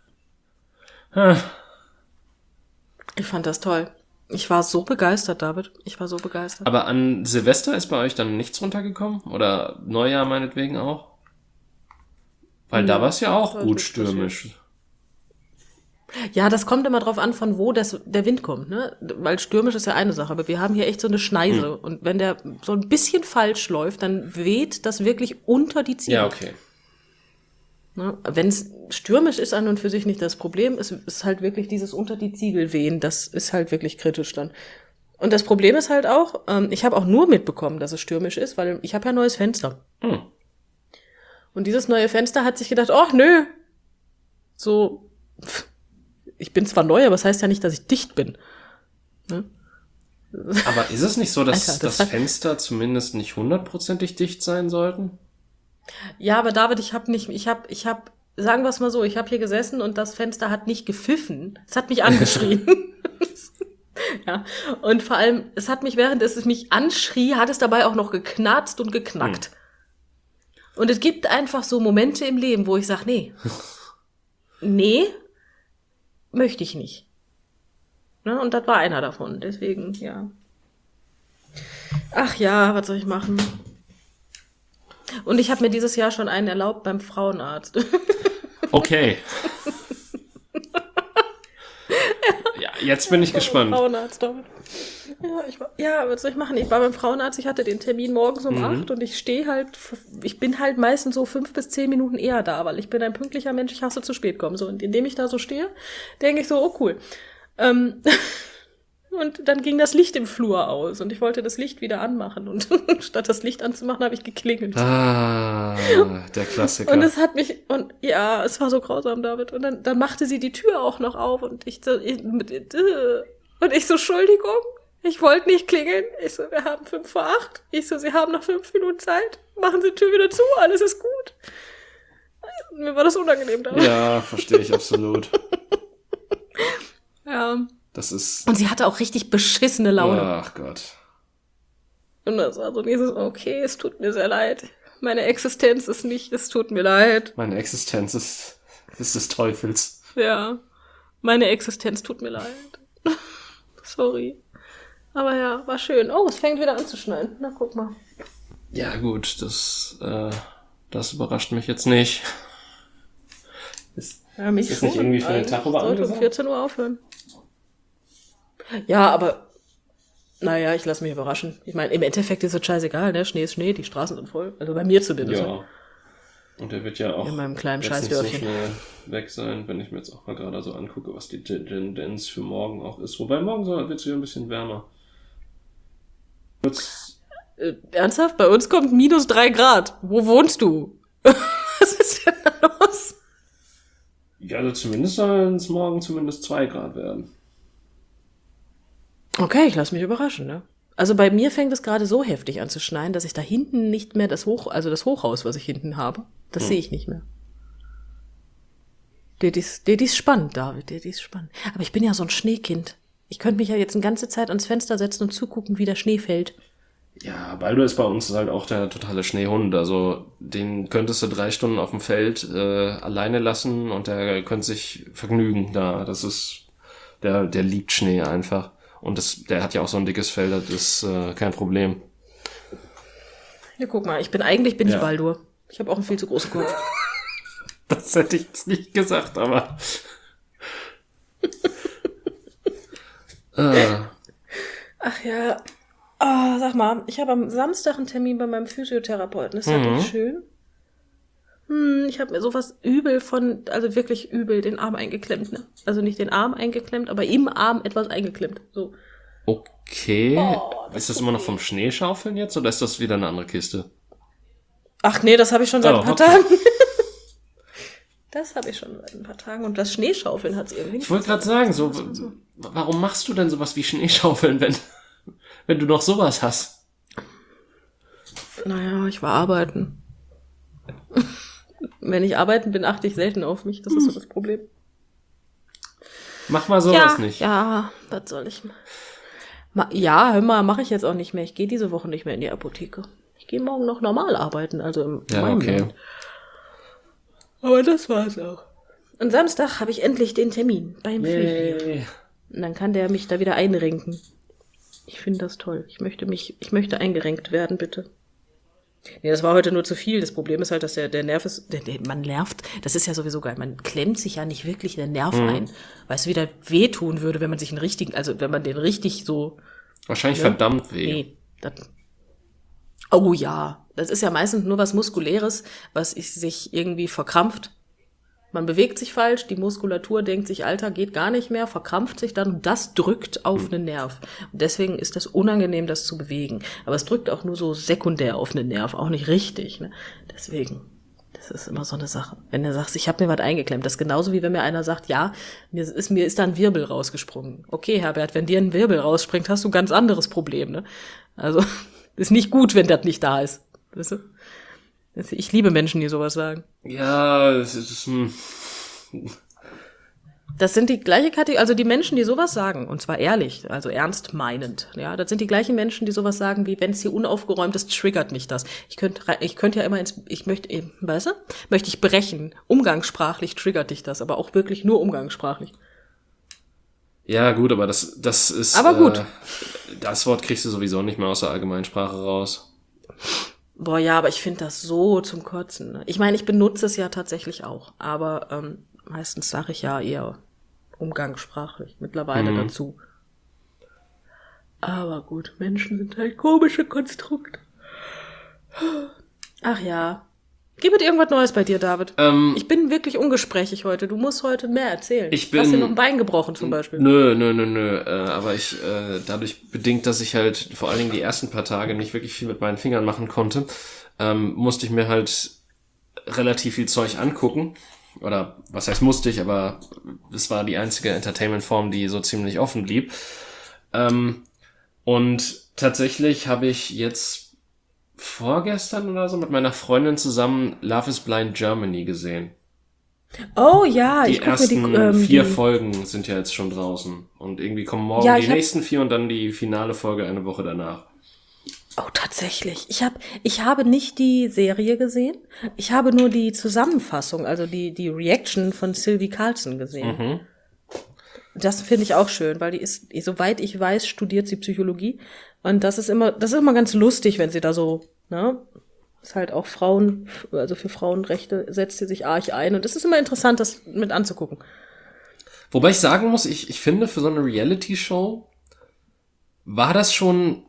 Ich fand das toll. Ich war so begeistert, David. Ich war so begeistert. Aber an Silvester ist bei euch dann nichts runtergekommen? Oder Neujahr meinetwegen auch? Weil da war es ja auch gut stürmisch. Ja, das kommt immer drauf an, von wo der Wind kommt, ne? Weil stürmisch ist ja eine Sache, aber wir haben hier echt so eine Schneise. Und wenn der so ein bisschen falsch läuft, dann weht das wirklich unter die Ziegel. Ja, okay. Ne? Wenn es stürmisch ist an und für sich nicht das Problem, es ist halt wirklich dieses unter die Ziegel wehen, das ist halt wirklich kritisch dann. Und das Problem ist halt auch, ich habe auch nur mitbekommen, dass es stürmisch ist, weil ich habe ja ein neues Fenster. Und dieses neue Fenster hat sich gedacht, oh, nö, so... Ich bin zwar neu, aber das heißt ja nicht, dass ich dicht bin. Ne? Aber ist es nicht so, dass Alter, das Fenster zumindest nicht 100%ig dicht sein sollten? Ja, aber David, sagen wir es mal so, ich habe hier gesessen und das Fenster hat nicht gepfiffen. Es hat mich angeschrien. Ja, und vor allem, es hat mich, während es mich anschrie, hat es dabei auch noch geknarzt und geknackt. Und es gibt einfach so Momente im Leben, wo ich sage, nee, möchte ich nicht. Ne? Und das war einer davon. Deswegen, ja. Ach ja, was soll ich machen? Und ich habe mir dieses Jahr schon einen erlaubt beim Frauenarzt. Okay. Ja, jetzt bin ich gespannt. Frauenarzt, David. Ja, was soll ich machen? Ich war beim Frauenarzt, ich hatte den Termin morgens um 8 und ich bin halt meistens so 5 bis 10 Minuten eher da, weil ich bin ein pünktlicher Mensch, ich hasse zu spät kommen. So, und indem ich da so stehe, denke ich so, oh cool. Und dann ging das Licht im Flur aus und ich wollte das Licht wieder anmachen und statt das Licht anzumachen, habe ich geklingelt. Ah, der Klassiker. Und es hat mich, und ja, es war so grausam, David. Und dann machte sie die Tür auch noch auf und ich so, Entschuldigung, ich wollte nicht klingeln. Ich so, wir haben 5 vor 8. Ich so, Sie haben noch 5 Minuten Zeit. Machen Sie die Tür wieder zu, alles ist gut. Mir war das unangenehm, David. Ja, verstehe ich absolut. Ja. Das ist... Und sie hatte auch richtig beschissene Laune. Ach Gott. Und das war so dieses, okay, es tut mir sehr leid. Meine Existenz ist nicht, es tut mir leid. Meine Existenz ist des Teufels. Ja, meine Existenz tut mir leid. Sorry. Aber ja, war schön. Oh, es fängt wieder an zu schneien. Na, guck mal. Ja, gut, das überrascht mich jetzt nicht. Ja, mich ist nicht irgendwie für den Tachover sollte um 14 Uhr aufhören. Ja, aber naja, ich lasse mich überraschen. Ich meine, im Endeffekt ist es scheißegal, ne? Schnee ist Schnee, die Straßen sind voll. Also bei mir zumindest. Ja. Und der wird ja auch in meinem kleinen jetzt nicht Scheißdörfchen so schnell weg sein, wenn ich mir jetzt auch mal gerade so angucke, was die Tendenz für morgen auch ist. Wobei morgen wird es wieder ein bisschen wärmer. Ernsthaft? Bei uns kommt -3 Grad. Wo wohnst du? Was ist denn da los? Ja, also zumindest sollen es morgen zumindest 2 Grad werden. Okay, ich lasse mich überraschen, ne? Also bei mir fängt es gerade so heftig an zu schneien, dass ich da hinten nicht mehr das Hochhaus, was ich hinten habe, das sehe ich nicht mehr. Das ist spannend, David, das ist spannend. Aber ich bin ja so ein Schneekind. Ich könnte mich ja jetzt eine ganze Zeit ans Fenster setzen und zugucken, wie der Schnee fällt. Ja, Baldur ist bei uns halt auch der totale Schneehund. Also den könntest du 3 Stunden auf dem Feld alleine lassen und der könnte sich vergnügen da. Das ist, der liebt Schnee einfach. Und der hat ja auch so ein dickes Fell, das ist kein Problem. Ja, guck mal, ich bin Baldur. Ich habe auch einen viel zu großen Kopf. Das hätte ich jetzt nicht gesagt, aber... Ach ja. Oh, sag mal, ich habe am Samstag einen Termin bei meinem Physiotherapeuten. Ist das nicht schön? Ich habe mir sowas also wirklich übel, den Arm eingeklemmt. Ne? Also nicht den Arm eingeklemmt, aber im Arm etwas eingeklemmt. So. Okay. Ist das immer noch vom Schneeschaufeln jetzt oder ist das wieder eine andere Kiste? Ach nee, das habe ich schon seit ein paar Tagen. Das habe ich schon seit ein paar Tagen. Und das Schneeschaufeln hat es irgendwie nicht. Ich wollte gerade sagen, warum machst du denn sowas wie Schneeschaufeln, wenn du noch sowas hast? Naja, ich war arbeiten. Wenn ich arbeiten bin, achte ich selten auf mich. Das ist so das Problem. Mach mal sowas nicht. Ja, was soll ich? Ja, hör mal, mache ich jetzt auch nicht mehr. Ich gehe diese Woche nicht mehr in die Apotheke. Ich gehe morgen noch normal arbeiten, also im okay. Aber das war's auch. Und Samstag habe ich endlich den Termin beim Physio. Und dann kann der mich da wieder einrenken. Ich finde das toll. Ich möchte eingerenkt werden, bitte. Nee, das war heute nur zu viel. Das Problem ist halt, dass der Nerv ist, man nervt, das ist ja sowieso geil. Man klemmt sich ja nicht wirklich in den Nerv ein. Weißt du, wie der wehtun würde, wenn man sich wenn man den richtig so... Wahrscheinlich verdammt weh. Nee, oh ja, das ist ja meistens nur was Muskuläres, was sich irgendwie verkrampft. Man bewegt sich falsch, die Muskulatur denkt sich, Alter, geht gar nicht mehr, verkrampft sich dann und das drückt auf einen Nerv. Und deswegen ist das unangenehm, das zu bewegen. Aber es drückt auch nur so sekundär auf einen Nerv, auch nicht richtig. Ne? Deswegen, das ist immer so eine Sache. Wenn du sagst, ich habe mir was eingeklemmt, das ist genauso wie wenn mir einer sagt, ja, mir ist da ein Wirbel rausgesprungen. Okay, Herbert, wenn dir ein Wirbel rausspringt, hast du ein ganz anderes Problem. Ne? Also, ist nicht gut, wenn das nicht da ist. Weißt du? Ich liebe Menschen, die sowas sagen. Ja, es ist Das sind die gleiche Kategorie, also die Menschen, die sowas sagen, und zwar ehrlich, also ernst meinend, ja, das sind die gleichen Menschen, die sowas sagen, wie wenn es hier unaufgeräumt ist, triggert mich das. Ich könnte ja immer möchte ich brechen. Umgangssprachlich triggert dich das, aber auch wirklich nur umgangssprachlich. Ja, gut, aber das ist... Aber gut. Das Wort kriegst du sowieso nicht mehr aus der Allgemeinsprache raus. Boah, ja, aber ich finde das so zum Kotzen. Ne? Ich meine, ich benutze es ja tatsächlich auch, aber meistens sage ich ja eher umgangssprachlich mittlerweile dazu. Aber gut, Menschen sind halt komische Konstrukte. Ach ja. Gibt es irgendwas Neues bei dir, David? Ich bin wirklich ungesprächig heute. Du musst heute mehr erzählen. Hast dir noch ein Bein gebrochen zum Beispiel? Nö. Aber dadurch bedingt, dass ich halt vor allen Dingen die ersten paar Tage nicht wirklich viel mit meinen Fingern machen konnte, musste ich mir halt relativ viel Zeug angucken. Oder was heißt musste ich, aber es war die einzige Entertainment-Form, die so ziemlich offen blieb. Und tatsächlich habe ich jetzt vorgestern oder so mit meiner Freundin zusammen Love is Blind Germany gesehen. Oh ja, ich gucke mir die 4 Folgen sind ja jetzt schon draußen. Und irgendwie kommen morgen die nächsten 4 und dann die finale Folge eine Woche danach. Oh, tatsächlich. Ich habe nicht die Serie gesehen. Ich habe nur die Zusammenfassung, also die Reaction von Sylvie Carlson gesehen. Das finde ich auch schön, weil die ist, soweit ich weiß, studiert sie Psychologie. Und das ist immer ganz lustig, wenn sie da so, ne, ist halt auch Frauen, also für Frauenrechte setzt sie sich arg ein. Und es ist immer interessant, das mit anzugucken. Wobei ich sagen muss, ich finde, für so eine Reality-Show war das schon,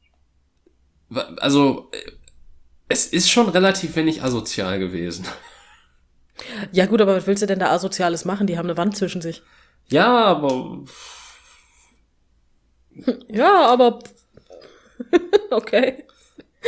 also, es ist schon relativ wenig asozial gewesen. Ja gut, aber was willst du denn da Asoziales machen? Die haben eine Wand zwischen sich. Ja, aber... Ja, aber... Okay.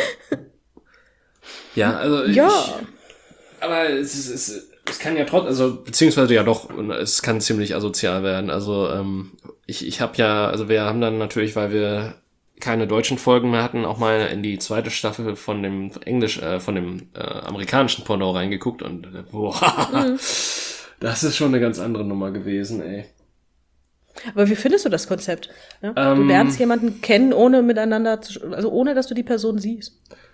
Ja, also ja. Aber es kann ja trotzdem, also beziehungsweise ja doch, es kann ziemlich asozial werden. Also ich habe ja, also wir haben dann natürlich, weil wir keine deutschen Folgen mehr hatten, auch mal in die zweite Staffel von dem amerikanischen Porno reingeguckt und boah, das ist schon eine ganz andere Nummer gewesen, ey. Aber wie findest du das Konzept? Ja? Du lernst jemanden kennen, ohne miteinander, also ohne, dass du die Person siehst.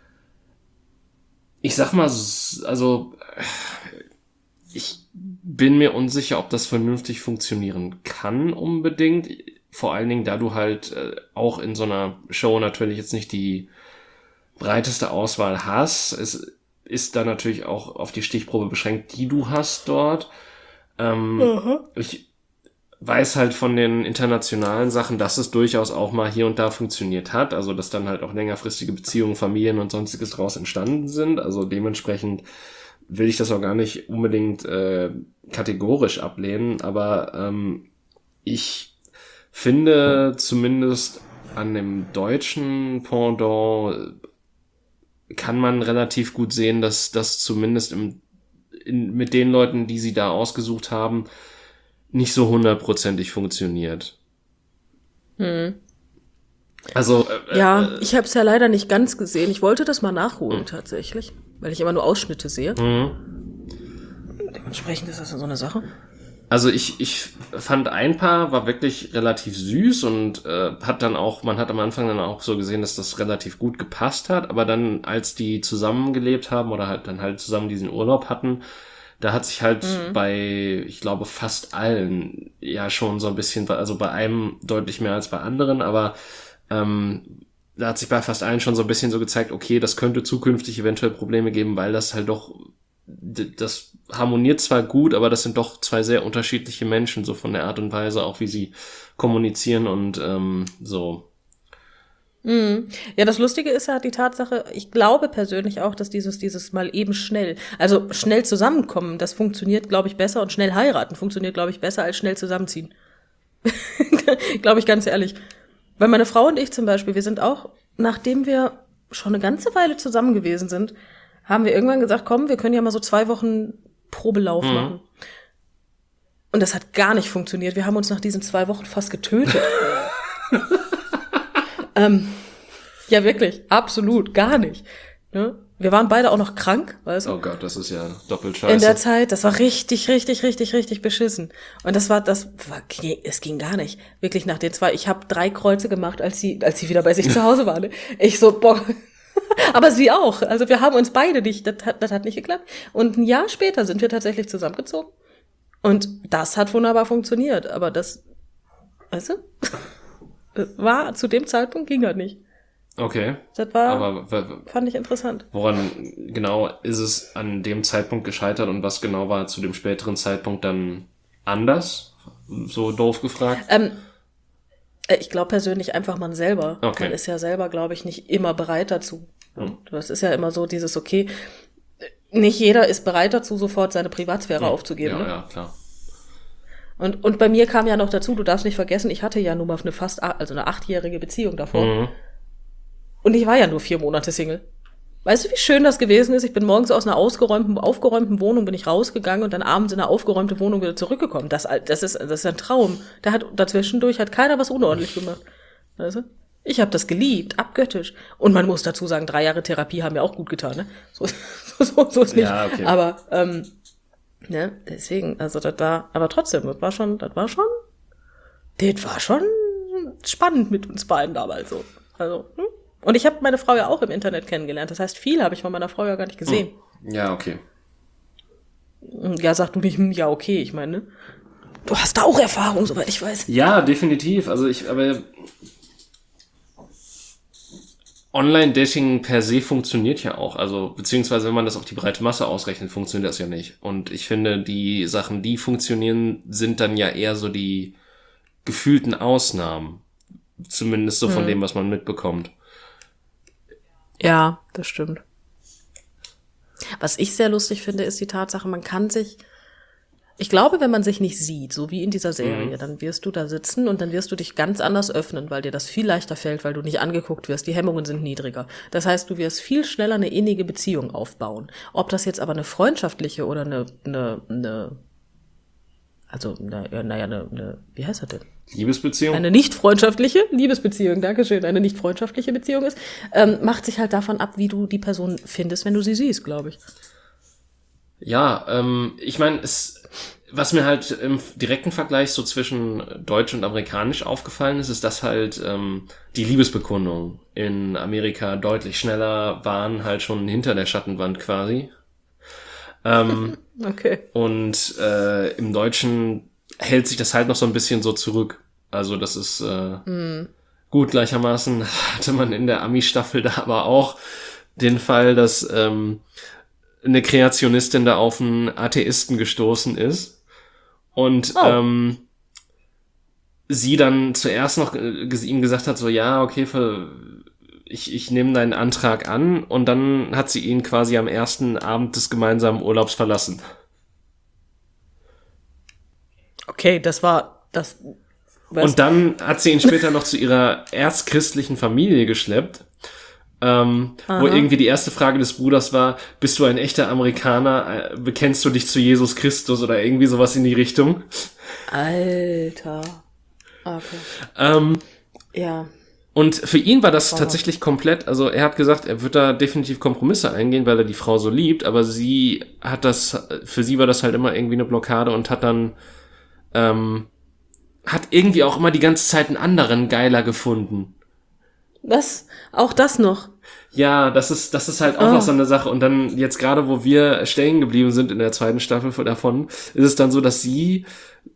Ich sag mal, also ich bin mir unsicher, ob das vernünftig funktionieren kann unbedingt. Vor allen Dingen, da du halt auch in so einer Show natürlich jetzt nicht die breiteste Auswahl hast. Es ist da natürlich auch auf die Stichprobe beschränkt, die du hast dort. Ich weiß halt von den internationalen Sachen, dass es durchaus auch mal hier und da funktioniert hat. Also, dass dann halt auch längerfristige Beziehungen, Familien und sonstiges draus entstanden sind. Also dementsprechend will ich das auch gar nicht unbedingt kategorisch ablehnen. Aber ich finde zumindest an dem deutschen Pendant kann man relativ gut sehen, dass das zumindest mit den Leuten, die sie da ausgesucht haben, nicht so 100%ig funktioniert. Also ja, ich habe es ja leider nicht ganz gesehen. Ich wollte das mal nachholen tatsächlich, weil ich immer nur Ausschnitte sehe. Dementsprechend ist das so eine Sache. Also ich fand ein Paar war wirklich relativ süß und man hat am Anfang dann auch so gesehen, dass das relativ gut gepasst hat, aber dann, als die zusammengelebt haben oder halt dann halt zusammen diesen Urlaub hatten, da hat sich halt bei, ich glaube, fast allen ja schon so ein bisschen, also bei einem deutlich mehr als bei anderen, aber da hat sich bei fast allen schon so ein bisschen so gezeigt, okay, das könnte zukünftig eventuell Probleme geben, weil das halt doch, das harmoniert zwar gut, aber das sind doch zwei sehr unterschiedliche Menschen, so von der Art und Weise, auch wie sie kommunizieren und so. Ja, das Lustige ist ja die Tatsache, ich glaube persönlich auch, dass dieses mal eben schnell, also schnell zusammenkommen, das funktioniert, glaube ich, besser, und schnell heiraten funktioniert, glaube ich, besser als schnell zusammenziehen. Glaube ich ganz ehrlich. Weil meine Frau und ich zum Beispiel, wir sind auch, nachdem wir schon eine ganze Weile zusammen gewesen sind, haben wir irgendwann gesagt, komm, wir können ja mal so 2 Wochen Probelauf machen. Und das hat gar nicht funktioniert. Wir haben uns nach diesen 2 Wochen fast getötet. Ja, wirklich, absolut, gar nicht. Ne? Wir waren beide auch noch krank, weißt du? Oh Gott, das ist ja doppelt scheiße. In der Zeit, das war richtig beschissen. Und es ging gar nicht. Wirklich nach den 2, ich habe 3 Kreuze gemacht, als sie wieder bei sich zu Hause war. Ne? Ich so, boah. Aber sie auch. Also wir haben uns beide nicht, das hat nicht geklappt. Und ein Jahr später sind wir tatsächlich zusammengezogen. Und das hat wunderbar funktioniert. Aber das, weißt du, war zu dem Zeitpunkt, ging halt nicht. Okay. Das war, fand ich interessant. Woran genau ist es an dem Zeitpunkt gescheitert und was genau war zu dem späteren Zeitpunkt dann anders? So doof gefragt. Ich glaube persönlich einfach man selber. Okay. Man ist ja selber, glaube ich, nicht immer bereit dazu. Das ist ja immer so dieses, okay, nicht jeder ist bereit dazu, sofort seine Privatsphäre aufzugeben. Ja, ne? ja, klar. Und bei mir kam ja noch dazu, du darfst nicht vergessen, ich hatte ja nun mal eine 8-jährige Beziehung davor. Und ich war ja nur 4 Monate Single. Weißt du, wie schön das gewesen ist? Ich bin morgens aus einer aufgeräumten Wohnung bin ich rausgegangen und dann abends in eine aufgeräumte Wohnung wieder zurückgekommen. Das ist ein Traum. Dazwischendurch hat keiner was unordentlich gemacht. Weißt du? Ich habe das geliebt, abgöttisch. Und man muss dazu sagen, 3 Jahre Therapie haben mir auch gut getan, ne? So ist nicht. Ja, okay. Aber, ne, deswegen, also aber trotzdem, das war schon spannend mit uns beiden damals so. Also, Und ich habe meine Frau ja auch im Internet kennengelernt. Das heißt, viel habe ich von meiner Frau ja gar nicht gesehen. Ja, okay. Ja, sag du nicht, ja, okay, ich meine, ne? Du hast da auch Erfahrung, soweit ich weiß. Ja, definitiv. Aber Online-Dating per se funktioniert ja auch. Also, beziehungsweise, wenn man das auf die breite Masse ausrechnet, funktioniert das ja nicht. Und ich finde, die Sachen, die funktionieren, sind dann ja eher so die gefühlten Ausnahmen. Zumindest so von dem, was man mitbekommt. Ja, das stimmt. Was ich sehr lustig finde, ist die Tatsache, man kann sich, ich glaube, wenn man sich nicht sieht, so wie in dieser Serie, dann wirst du da sitzen und dann wirst du dich ganz anders öffnen, weil dir das viel leichter fällt, weil du nicht angeguckt wirst. Die Hemmungen sind niedriger. Das heißt, du wirst viel schneller eine innige Beziehung aufbauen. Ob das jetzt aber eine freundschaftliche oder eine wie heißt das denn? Liebesbeziehung? Eine nicht freundschaftliche Liebesbeziehung, Dankeschön, eine nicht freundschaftliche Beziehung ist, macht sich halt davon ab, wie du die Person findest, wenn du sie siehst, glaube ich. Ja, ich meine, was mir halt im direkten Vergleich so zwischen Deutsch und Amerikanisch aufgefallen ist, dass halt die Liebesbekundungen in Amerika deutlich schneller waren, halt schon hinter der Schattenwand quasi. Okay. Und im Deutschen hält sich das halt noch so ein bisschen so zurück. Also das ist gut, gleichermaßen hatte man in der Ami-Staffel da aber auch den Fall, dass eine Kreationistin da auf einen Atheisten gestoßen ist und sie dann zuerst noch ihm gesagt hat, so ja, okay, ich nehme deinen Antrag an, und dann hat sie ihn quasi am ersten Abend des gemeinsamen Urlaubs verlassen. Okay, das war das. Und dann hat sie ihn später noch zu ihrer erzchristlichen Familie geschleppt, wo irgendwie die erste Frage des Bruders war, bist du ein echter Amerikaner, bekennst du dich zu Jesus Christus oder irgendwie sowas in die Richtung? Alter. Okay. Ja. Und für ihn war das tatsächlich komplett, also er hat gesagt, er wird da definitiv Kompromisse eingehen, weil er die Frau so liebt, aber für sie war das halt immer irgendwie eine Blockade und hat dann, hat irgendwie auch immer die ganze Zeit einen anderen geiler gefunden. Was? Auch das noch? Ja, das ist halt auch noch so eine Sache. Und dann jetzt gerade, wo wir stehen geblieben sind in der zweiten Staffel davon, ist es dann so, dass sie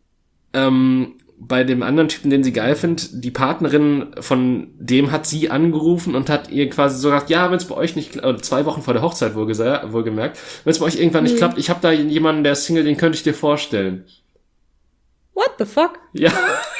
bei dem anderen Typen, den sie geil findet, die Partnerin von dem hat sie angerufen und hat ihr quasi so gesagt, ja, wenn es bei euch nicht, 2 Wochen vor der Hochzeit wohlgemerkt, wenn es bei euch irgendwann nicht klappt, ich habe da jemanden, der ist Single, den könnte ich dir vorstellen. What the fuck? Ja.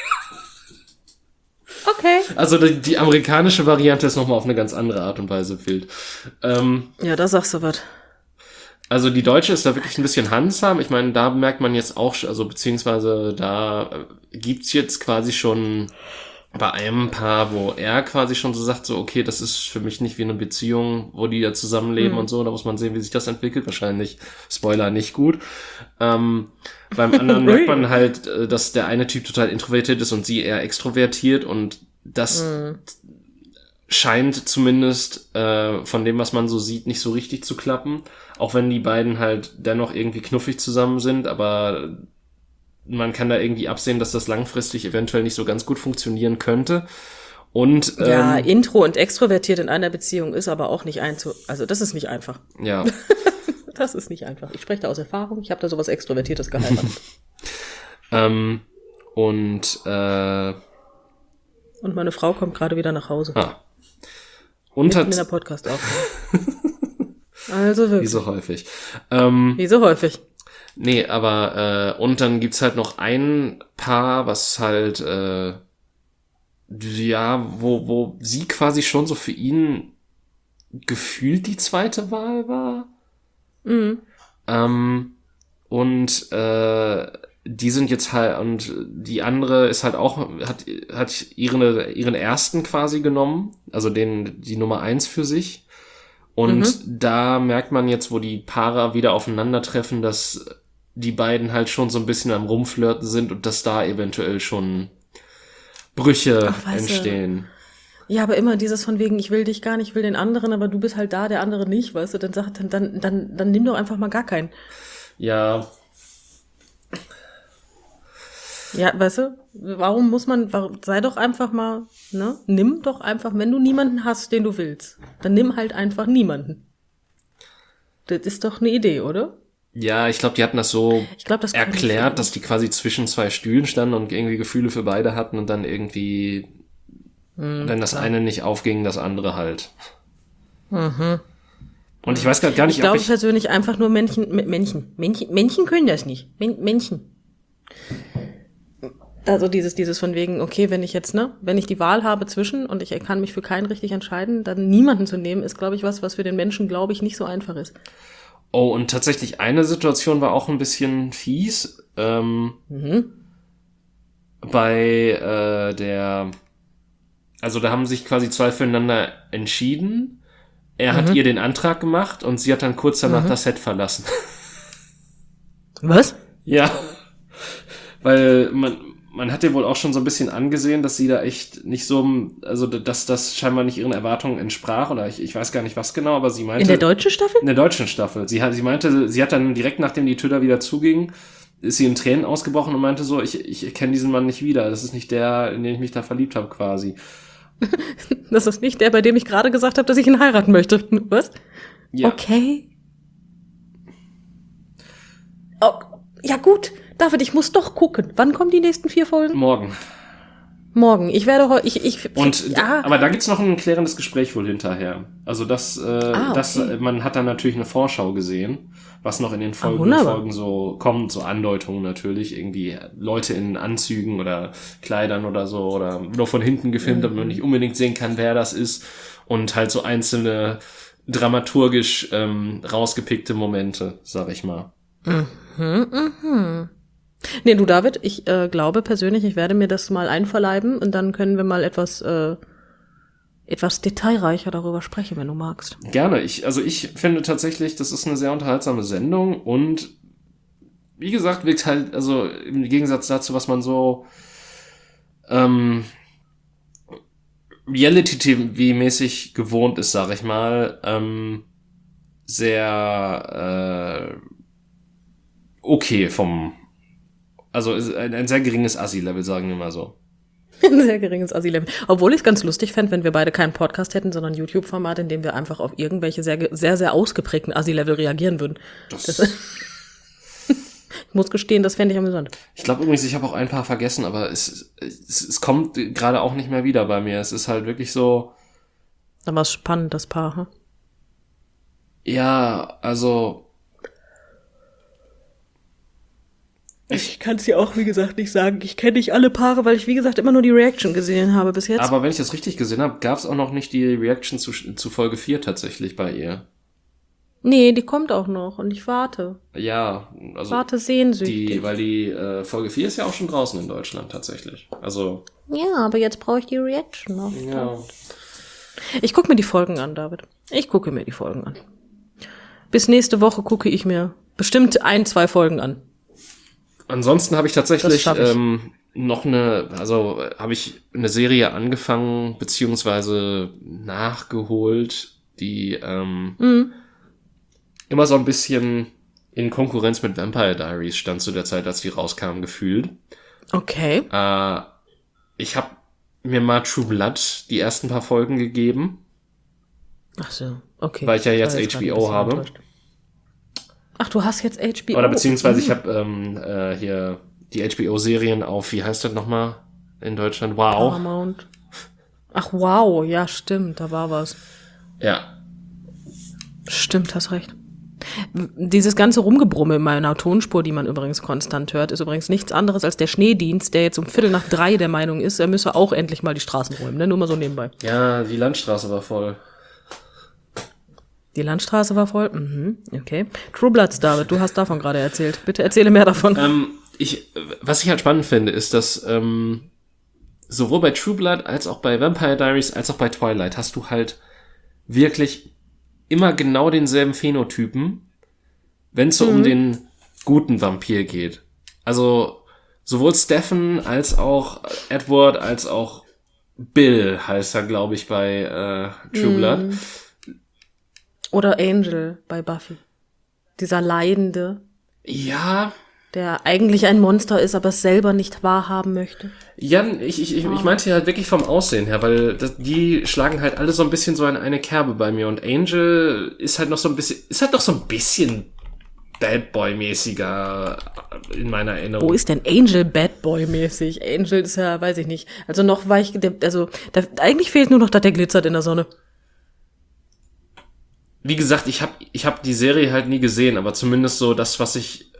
Okay. Also die amerikanische Variante ist nochmal auf eine ganz andere Art und Weise wild. Ja, da sagst du was. Also die deutsche ist da wirklich ein bisschen handsam. Ich meine, da merkt man jetzt auch, also beziehungsweise da gibt's jetzt quasi schon bei einem Paar, wo er quasi schon so sagt, so okay, das ist für mich nicht wie eine Beziehung, wo die da zusammenleben und so. Da muss man sehen, wie sich das entwickelt. Wahrscheinlich, Spoiler, nicht gut. Beim anderen merkt man halt, dass der eine Typ total introvertiert ist und sie eher extrovertiert, und das scheint zumindest von dem, was man so sieht, nicht so richtig zu klappen. Auch wenn die beiden halt dennoch irgendwie knuffig zusammen sind, aber man kann da irgendwie absehen, dass das langfristig eventuell nicht so ganz gut funktionieren könnte. Und ja, intro und extrovertiert in einer Beziehung ist aber auch nicht also das ist nicht einfach. Ja. Das ist nicht einfach. Ich spreche da aus Erfahrung. Ich habe da sowas Extrovertiertes geheiratet. Und meine Frau kommt gerade wieder nach Hause. Und mitten in der Podcast-Aufnahme. Also wirklich. Wie so häufig. Wie so häufig. Nee, aber und dann gibt's halt noch ein Paar, was halt wo sie quasi schon so für ihn gefühlt die zweite Wahl war. Und die sind jetzt halt, und die andere ist halt auch, hat ihren ersten quasi genommen, also die Nummer 1 für sich. Und da merkt man jetzt, wo die Paare wieder aufeinandertreffen, dass die beiden halt schon so ein bisschen am Rumflirten sind und dass da eventuell schon Brüche entstehen. Ja, aber immer dieses von wegen, ich will dich gar nicht, ich will den anderen, aber du bist halt da, der andere nicht, weißt du, dann nimm doch einfach mal gar keinen. Ja. Ja, weißt du, sei doch einfach mal, ne, nimm doch einfach, wenn du niemanden hast, den du willst, dann nimm halt einfach niemanden. Das ist doch eine Idee, oder? Ja, ich glaube, die hatten das so das erklärt, dass die quasi zwischen zwei Stühlen standen und irgendwie Gefühle für beide hatten und dann irgendwie, wenn das eine nicht aufging, das andere halt. Mhm. Und ich weiß gar nicht, ich glaube persönlich einfach nur Männchen können das nicht. Männchen. Also dieses von wegen, okay, wenn ich jetzt, wenn ich die Wahl habe zwischen und ich kann mich für keinen richtig entscheiden, dann niemanden zu nehmen, ist, glaube ich, was für den Menschen, glaube ich, nicht so einfach ist. Oh, und tatsächlich eine Situation war auch ein bisschen fies. Bei also da haben sich quasi zwei füreinander entschieden. Er hat ihr den Antrag gemacht und sie hat dann kurz danach das Set verlassen. Was? Ja, weil man hat ihr wohl auch schon so ein bisschen angesehen, dass sie da echt nicht so, also dass das scheinbar nicht ihren Erwartungen entsprach oder ich weiß gar nicht was genau, aber sie meinte... In der deutschen Staffel? In der deutschen Staffel. Sie meinte, sie hat dann direkt nachdem die Tür da wieder zuging, ist sie in Tränen ausgebrochen und meinte so, ich kenne diesen Mann nicht wieder, das ist nicht der, in den ich mich da verliebt habe quasi. Das ist nicht der, bei dem ich gerade gesagt habe, dass ich ihn heiraten möchte. Was? Ja. Okay. Oh, ja gut, David, ich muss doch gucken. Wann kommen die nächsten 4 Folgen? Morgen. Ich werde heute... Aber da gibt's noch ein klärendes Gespräch wohl hinterher. Also man hat dann natürlich eine Vorschau gesehen, was noch in den Folgen so kommt, so Andeutungen natürlich, irgendwie Leute in Anzügen oder Kleidern oder so, oder nur von hinten gefilmt, damit man nicht unbedingt sehen kann, wer das ist, und halt so einzelne dramaturgisch rausgepickte Momente, sag ich mal. Nee, du David, ich glaube persönlich, ich werde mir das mal einverleiben und dann können wir mal etwas detailreicher darüber sprechen, wenn du magst. Gerne. Ich finde tatsächlich, das ist eine sehr unterhaltsame Sendung und wie gesagt, wirkt halt, also im Gegensatz dazu, was man so Reality-TV-mäßig gewohnt ist, sag ich mal, sehr okay also ist ein sehr geringes Assi-Level, sagen wir mal so. Ein sehr geringes Assi-Level. Obwohl ich es ganz lustig fände, wenn wir beide keinen Podcast hätten, sondern ein YouTube-Format, in dem wir einfach auf irgendwelche sehr, sehr, sehr ausgeprägten Assi-Level reagieren würden. Ich muss gestehen, das fände ich amüsant. Ich glaube übrigens, ich habe auch ein paar vergessen, aber es kommt gerade auch nicht mehr wieder bei mir. Es ist halt wirklich so... Da war es spannend, das Paar, hm? Ja, also... Ich kann es dir auch, wie gesagt, nicht sagen. Ich kenne nicht alle Paare, weil ich, wie gesagt, immer nur die Reaction gesehen habe bis jetzt. Aber wenn ich das richtig gesehen habe, gab es auch noch nicht die Reaction zu Folge 4 tatsächlich bei ihr. Nee, die kommt auch noch und ich warte. Ja, also... Warte sehnsüchtig. Weil die Folge 4 ist ja auch schon draußen in Deutschland tatsächlich. Also... Ja, aber jetzt brauche ich die Reaction noch. Ja. Ich gucke mir die Folgen an, David. Ich gucke mir die Folgen an. Bis nächste Woche gucke ich mir bestimmt 1-2 Folgen an. Ansonsten habe ich tatsächlich habe ich eine Serie angefangen, beziehungsweise nachgeholt, die immer so ein bisschen in Konkurrenz mit Vampire Diaries stand zu der Zeit, als die rauskamen, gefühlt. Okay. Ich habe mir mal True Blood die ersten paar Folgen gegeben. Ach so, okay. Weil ich ja jetzt HBO habe. Enttäuscht. Ach, du hast jetzt HBO? Oder beziehungsweise ich habe hier die HBO-Serien auf, wie heißt das nochmal in Deutschland? Wow. Paramount. Ach, wow, ja, stimmt, da war was. Ja. Stimmt, hast recht. Dieses ganze Rumgebrumme in meiner Tonspur, die man übrigens konstant hört, ist übrigens nichts anderes als der Schneedienst, der jetzt um 2:45 der Meinung ist, er müsse auch endlich mal die Straßen räumen, ne? Nur mal so nebenbei. Ja, die Landstraße war voll. Die Landstraße war voll? Mhm, okay. True Bloods, David, du hast davon gerade erzählt. Bitte erzähle mehr davon. Was ich halt spannend finde, ist, dass sowohl bei True Blood als auch bei Vampire Diaries als auch bei Twilight hast du halt wirklich immer genau denselben Phänotypen, wenn es so um den guten Vampir geht. Also sowohl Stephen als auch Edward als auch Bill heißt er, glaube ich, bei True Blood. Oder Angel bei Buffy. Dieser Leidende. Ja. Der eigentlich ein Monster ist, aber es selber nicht wahrhaben möchte. Ja, ich meinte halt wirklich vom Aussehen her, weil die schlagen halt alle so ein bisschen so eine Kerbe bei mir. Und Angel ist halt noch so ein bisschen Bad Boy-mäßiger in meiner Erinnerung. Wo ist denn Angel Bad Boy-mäßig? Angel ist ja, weiß ich nicht. Also noch war eigentlich fehlt nur noch, dass der glitzert in der Sonne. Wie gesagt, ich hab die Serie halt nie gesehen, aber zumindest so das, was ich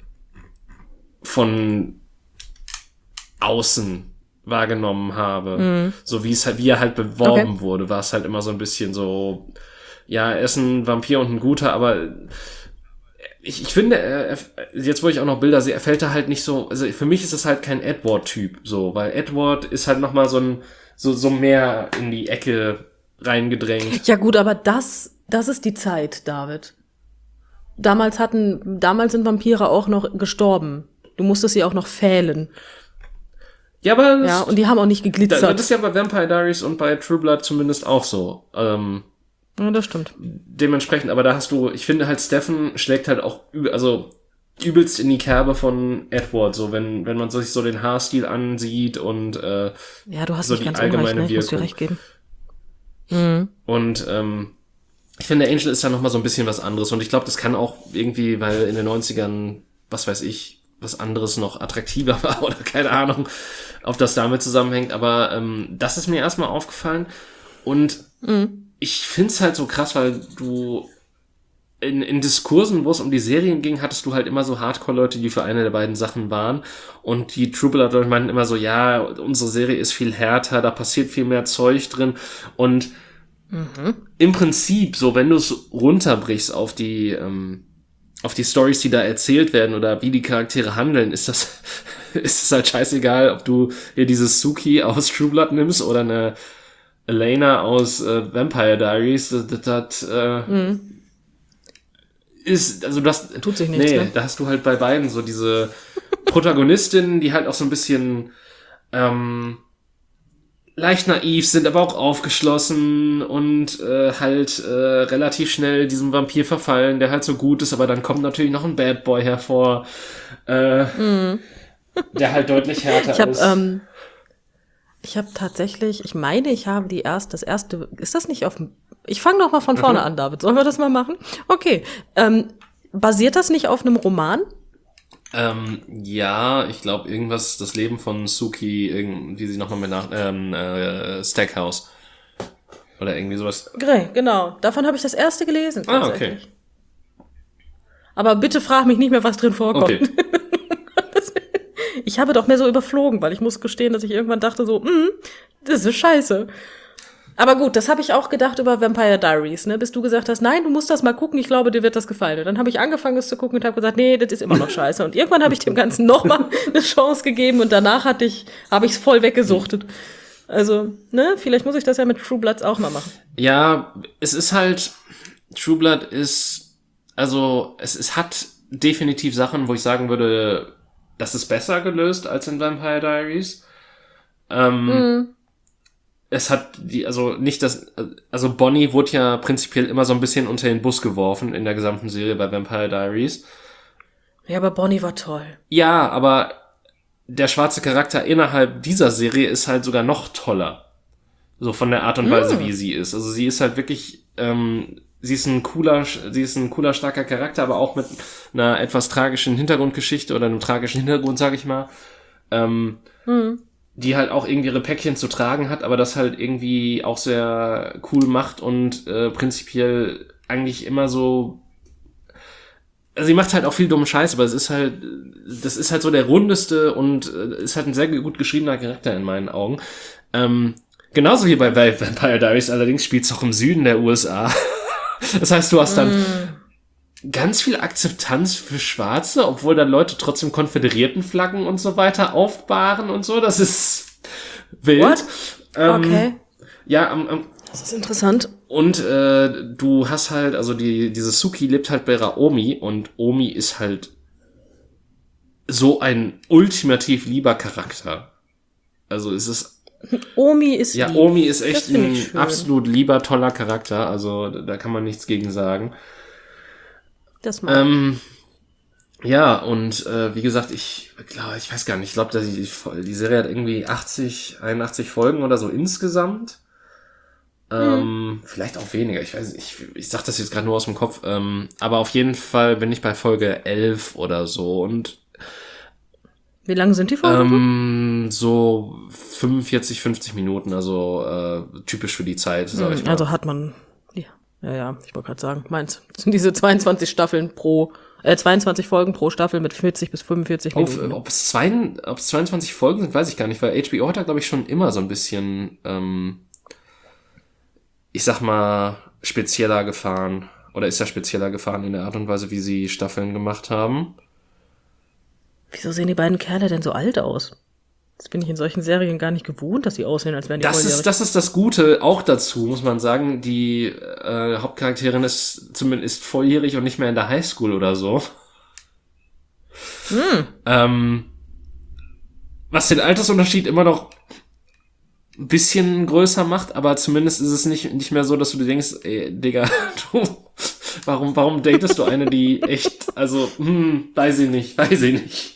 von außen wahrgenommen habe, so wie er halt beworben wurde, war es halt immer so ein bisschen so, ja, er ist ein Vampir und ein Guter, aber ich finde, jetzt wo ich auch noch Bilder sehe, er fällt da halt nicht so, also für mich ist es halt kein Edward-Typ, so, weil Edward ist halt nochmal so mehr in die Ecke reingedrängt. Ja gut, aber das ist die Zeit, David. Damals sind Vampire auch noch gestorben. Du musstest sie auch noch fählen. Ja, aber ja, und die haben auch nicht geglitzert. Das ist ja bei Vampire Diaries und bei True Blood zumindest auch so. Ja, das stimmt. Dementsprechend, aber da hast du, ich finde halt, Stephen schlägt halt auch übelst in die Kerbe von Edward, so wenn man sich so den Haarstil ansieht und ja, du hast so nicht die ganz allgemeine unrecht, ne? Ich muss dir recht geben. Mhm. Und ich finde, Angel ist ja nochmal so ein bisschen was anderes und ich glaube, das kann auch irgendwie, weil in den 90ern, was weiß ich, was anderes noch attraktiver war oder keine Ahnung, ob das damit zusammenhängt, aber das ist mir erstmal aufgefallen und ich find's halt so krass, weil du in Diskursen, wo es um die Serien ging, hattest du halt immer so Hardcore-Leute, die für eine der beiden Sachen waren und die True Blood-Leute meinten immer so, ja, unsere Serie ist viel härter, da passiert viel mehr Zeug drin und im Prinzip, so wenn du es runterbrichst auf die Storys, die da erzählt werden oder wie die Charaktere handeln, ist es halt scheißegal, ob du hier dieses Suki aus True Blood nimmst oder eine Elena aus Vampire Diaries. Ist, also das tut sich nichts, ne? Da hast du halt bei beiden so diese Protagonistinnen, die halt auch so ein bisschen leicht naiv sind, aber auch aufgeschlossen und relativ schnell diesem Vampir verfallen, der halt so gut ist, aber dann kommt natürlich noch ein Bad Boy hervor, der halt deutlich härter ist. Ich habe tatsächlich, ich meine, ich habe das erste, ist das nicht ich fange noch mal von vorne an, David. Sollen wir das mal machen? Okay. Basiert das nicht auf einem Roman? Ja, ich glaube irgendwas, das Leben von Suki, wie sie nochmal mit Stackhouse. Oder irgendwie sowas. Genau. Davon habe ich das erste gelesen. Okay. Aber bitte frag mich nicht mehr, was drin vorkommt. Okay. Ich habe doch mehr so überflogen, weil ich muss gestehen, dass ich irgendwann dachte so, das ist scheiße. Aber gut, das habe ich auch gedacht über Vampire Diaries, ne? Bis du gesagt hast, nein, du musst das mal gucken, ich glaube, dir wird das gefallen. Und dann habe ich angefangen, es zu gucken und habe gesagt, nee, das ist immer noch scheiße. Und irgendwann habe ich dem Ganzen noch mal eine Chance gegeben und danach habe ich es voll weggesuchtet. Also, ne, vielleicht muss ich das ja mit True Bloods auch mal machen. Ja, es ist halt, True Blood ist, also, es hat definitiv Sachen, wo ich sagen würde, das ist besser gelöst als in Vampire Diaries. Es hat Bonnie wurde ja prinzipiell immer so ein bisschen unter den Bus geworfen in der gesamten Serie bei Vampire Diaries. Ja, aber Bonnie war toll. Ja, aber der schwarze Charakter innerhalb dieser Serie ist halt sogar noch toller. So von der Art und Weise, wie sie ist. Also sie ist halt wirklich, sie ist ein cooler, starker Charakter, aber auch mit einer etwas tragischen Hintergrundgeschichte oder einem tragischen Hintergrund, sag ich mal. Die halt auch irgendwie ihre Päckchen zu tragen hat, aber das halt irgendwie auch sehr cool macht und prinzipiell eigentlich immer so. Also sie macht halt auch viel dummen Scheiß, aber das ist halt so der rundeste und ist halt ein sehr gut geschriebener Charakter in meinen Augen. Genauso wie bei Vampire Diaries, allerdings spielt es auch im Süden der USA. Das heißt, du hast dann ganz viel Akzeptanz für Schwarze, obwohl dann Leute trotzdem Konföderiertenflaggen und so weiter aufbahren und so. Das ist wild. What? Okay. Ja, das ist interessant. Und du hast halt, also diese Suki lebt halt bei ihrer Omi und Omi ist halt so ein ultimativ lieber Charakter. Also es ist Omi ist lieb. Omi ist echt ein absolut lieber, toller Charakter. Also da kann man nichts gegen sagen. Das mal. Ja, und wie gesagt, ich weiß gar nicht, ich glaube, die Serie hat irgendwie 81 Folgen oder so insgesamt. Vielleicht auch weniger, ich weiß nicht, ich sag das jetzt gerade nur aus dem Kopf, aber auf jeden Fall bin ich bei Folge 11 oder so und wie lang sind die Folgen? So 45, 50 Minuten, also typisch für die Zeit, sag ich mal. Also hat man, ja, ich wollte gerade sagen, meins sind diese 22 Folgen pro Staffel mit 40 bis 45 Minuten. Ob es 22 Folgen sind, weiß ich gar nicht, weil HBO hat da, glaube ich, schon immer so ein bisschen, ich sag mal, spezieller gefahren. Oder ist ja spezieller gefahren in der Art und Weise, wie sie Staffeln gemacht haben. Wieso sehen die beiden Kerle denn so alt aus? Das bin ich in solchen Serien gar nicht gewohnt, dass sie aussehen, als wären die volljährig. Das ist das Gute auch dazu, muss man sagen. Die Hauptcharakterin ist zumindest volljährig und nicht mehr in der Highschool oder so. Was den Altersunterschied immer noch ein bisschen größer macht, aber zumindest ist es nicht mehr so, dass du dir denkst, ey, Digga, warum datest du eine, die echt, also, weiß ich nicht.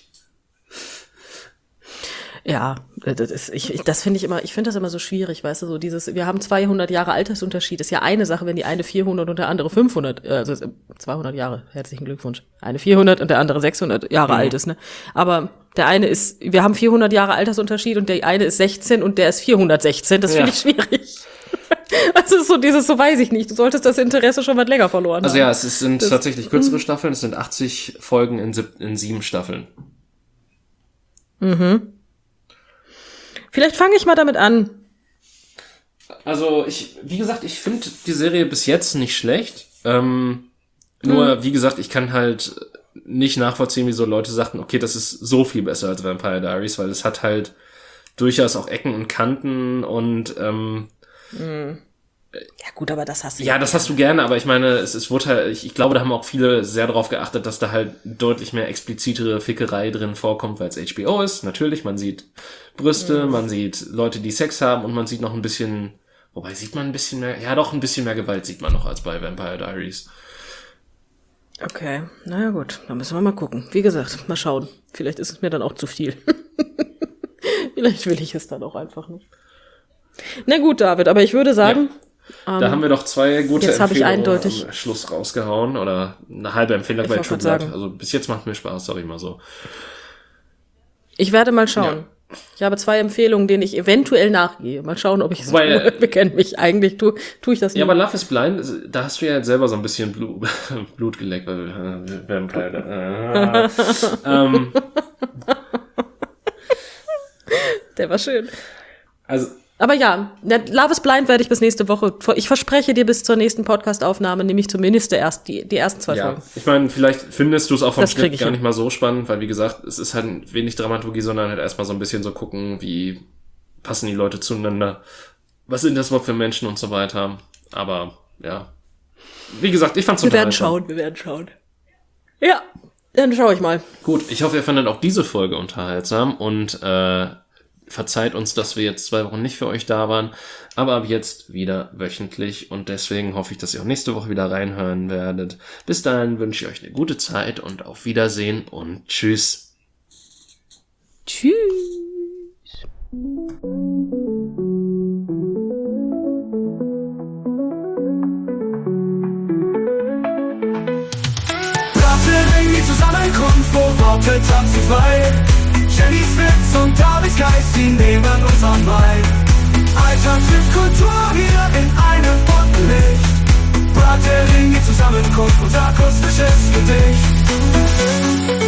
Ja, das finde ich immer, ich finde das immer so schwierig, weißt du, so dieses, wir haben 200 Jahre Altersunterschied, ist ja eine Sache, wenn die eine 400 und der andere 500, also 200 Jahre, herzlichen Glückwunsch. Eine 400 und der andere 600 Jahre alt ist, ne? Aber der eine ist, wir haben 400 Jahre Altersunterschied und der eine ist 16 und der ist 416, das finde ich schwierig. Also so dieses, so weiß ich nicht, du solltest das Interesse schon mal länger verloren haben. Also ja, es sind tatsächlich kürzere Staffeln, es sind 80 Folgen in 7 Staffeln. Vielleicht fange ich mal damit an. Also wie gesagt, ich finde die Serie bis jetzt nicht schlecht. Nur, wie gesagt, ich kann halt nicht nachvollziehen, wieso Leute sagten, okay, das ist so viel besser als Vampire Diaries, weil es hat halt durchaus auch Ecken und Kanten und ja gut, aber das hast du ja. Das hast du gerne, aber ich meine, es wurde halt, ich glaube, da haben auch viele sehr darauf geachtet, dass da halt deutlich mehr explizitere Fickerei drin vorkommt, weil es HBO ist. Natürlich, man sieht Brüste, man sieht Leute, die Sex haben und man sieht noch ein bisschen, wobei sieht man ein bisschen mehr, ja doch, ein bisschen mehr Gewalt sieht man noch als bei Vampire Diaries. Okay, naja gut, dann müssen wir mal gucken. Wie gesagt, mal schauen. Vielleicht ist es mir dann auch zu viel. Vielleicht will ich es dann auch einfach nicht. Na gut, David, aber ich würde sagen... Da haben wir doch 2 gute jetzt Empfehlungen am Schluss rausgehauen. Oder eine halbe Empfehlung, weil schon gesagt. Also bis jetzt macht mir Spaß, sag ich mal so. Ich werde mal schauen. Ja. Ich habe 2 Empfehlungen, denen ich eventuell nachgehe. Mal schauen, ob ich es tue. Wir kennen mich. Eigentlich tue ich das nicht. Ja, aber Love is Blind, da hast du ja selber so ein bisschen Blut geleckt. Der war schön. Also... Aber ja, Love is Blind werde ich bis nächste Woche, ich verspreche dir bis zur nächsten Podcast-Aufnahme, nämlich zumindest die ersten 2 Folgen. Ich meine, vielleicht findest du es auch vom Schnitt gar nicht mal so spannend, weil wie gesagt, es ist halt wenig Dramaturgie, sondern halt erstmal so ein bisschen so gucken, wie passen die Leute zueinander, was sind das überhaupt für Menschen und so weiter. Aber ja, wie gesagt, ich fand's unterhaltsam. Wir werden schauen. Ja, dann schaue ich mal. Gut, ich hoffe, ihr fandet auch diese Folge unterhaltsam und verzeiht uns, dass wir jetzt 2 Wochen nicht für euch da waren, aber ab jetzt wieder wöchentlich und deswegen hoffe ich, dass ihr auch nächste Woche wieder reinhören werdet. Bis dahin wünsche ich euch eine gute Zeit und auf Wiedersehen und tschüss. Tschüss. Brattering, die Zusammenkunft, wo Worte tanzen frei. Jennys Witz und Davids Geist, die nehmen uns an bei. Alltag trifft Kultur hier in einem bunten Licht. Brattering, die Zusammenkunft und akustisches Gedicht.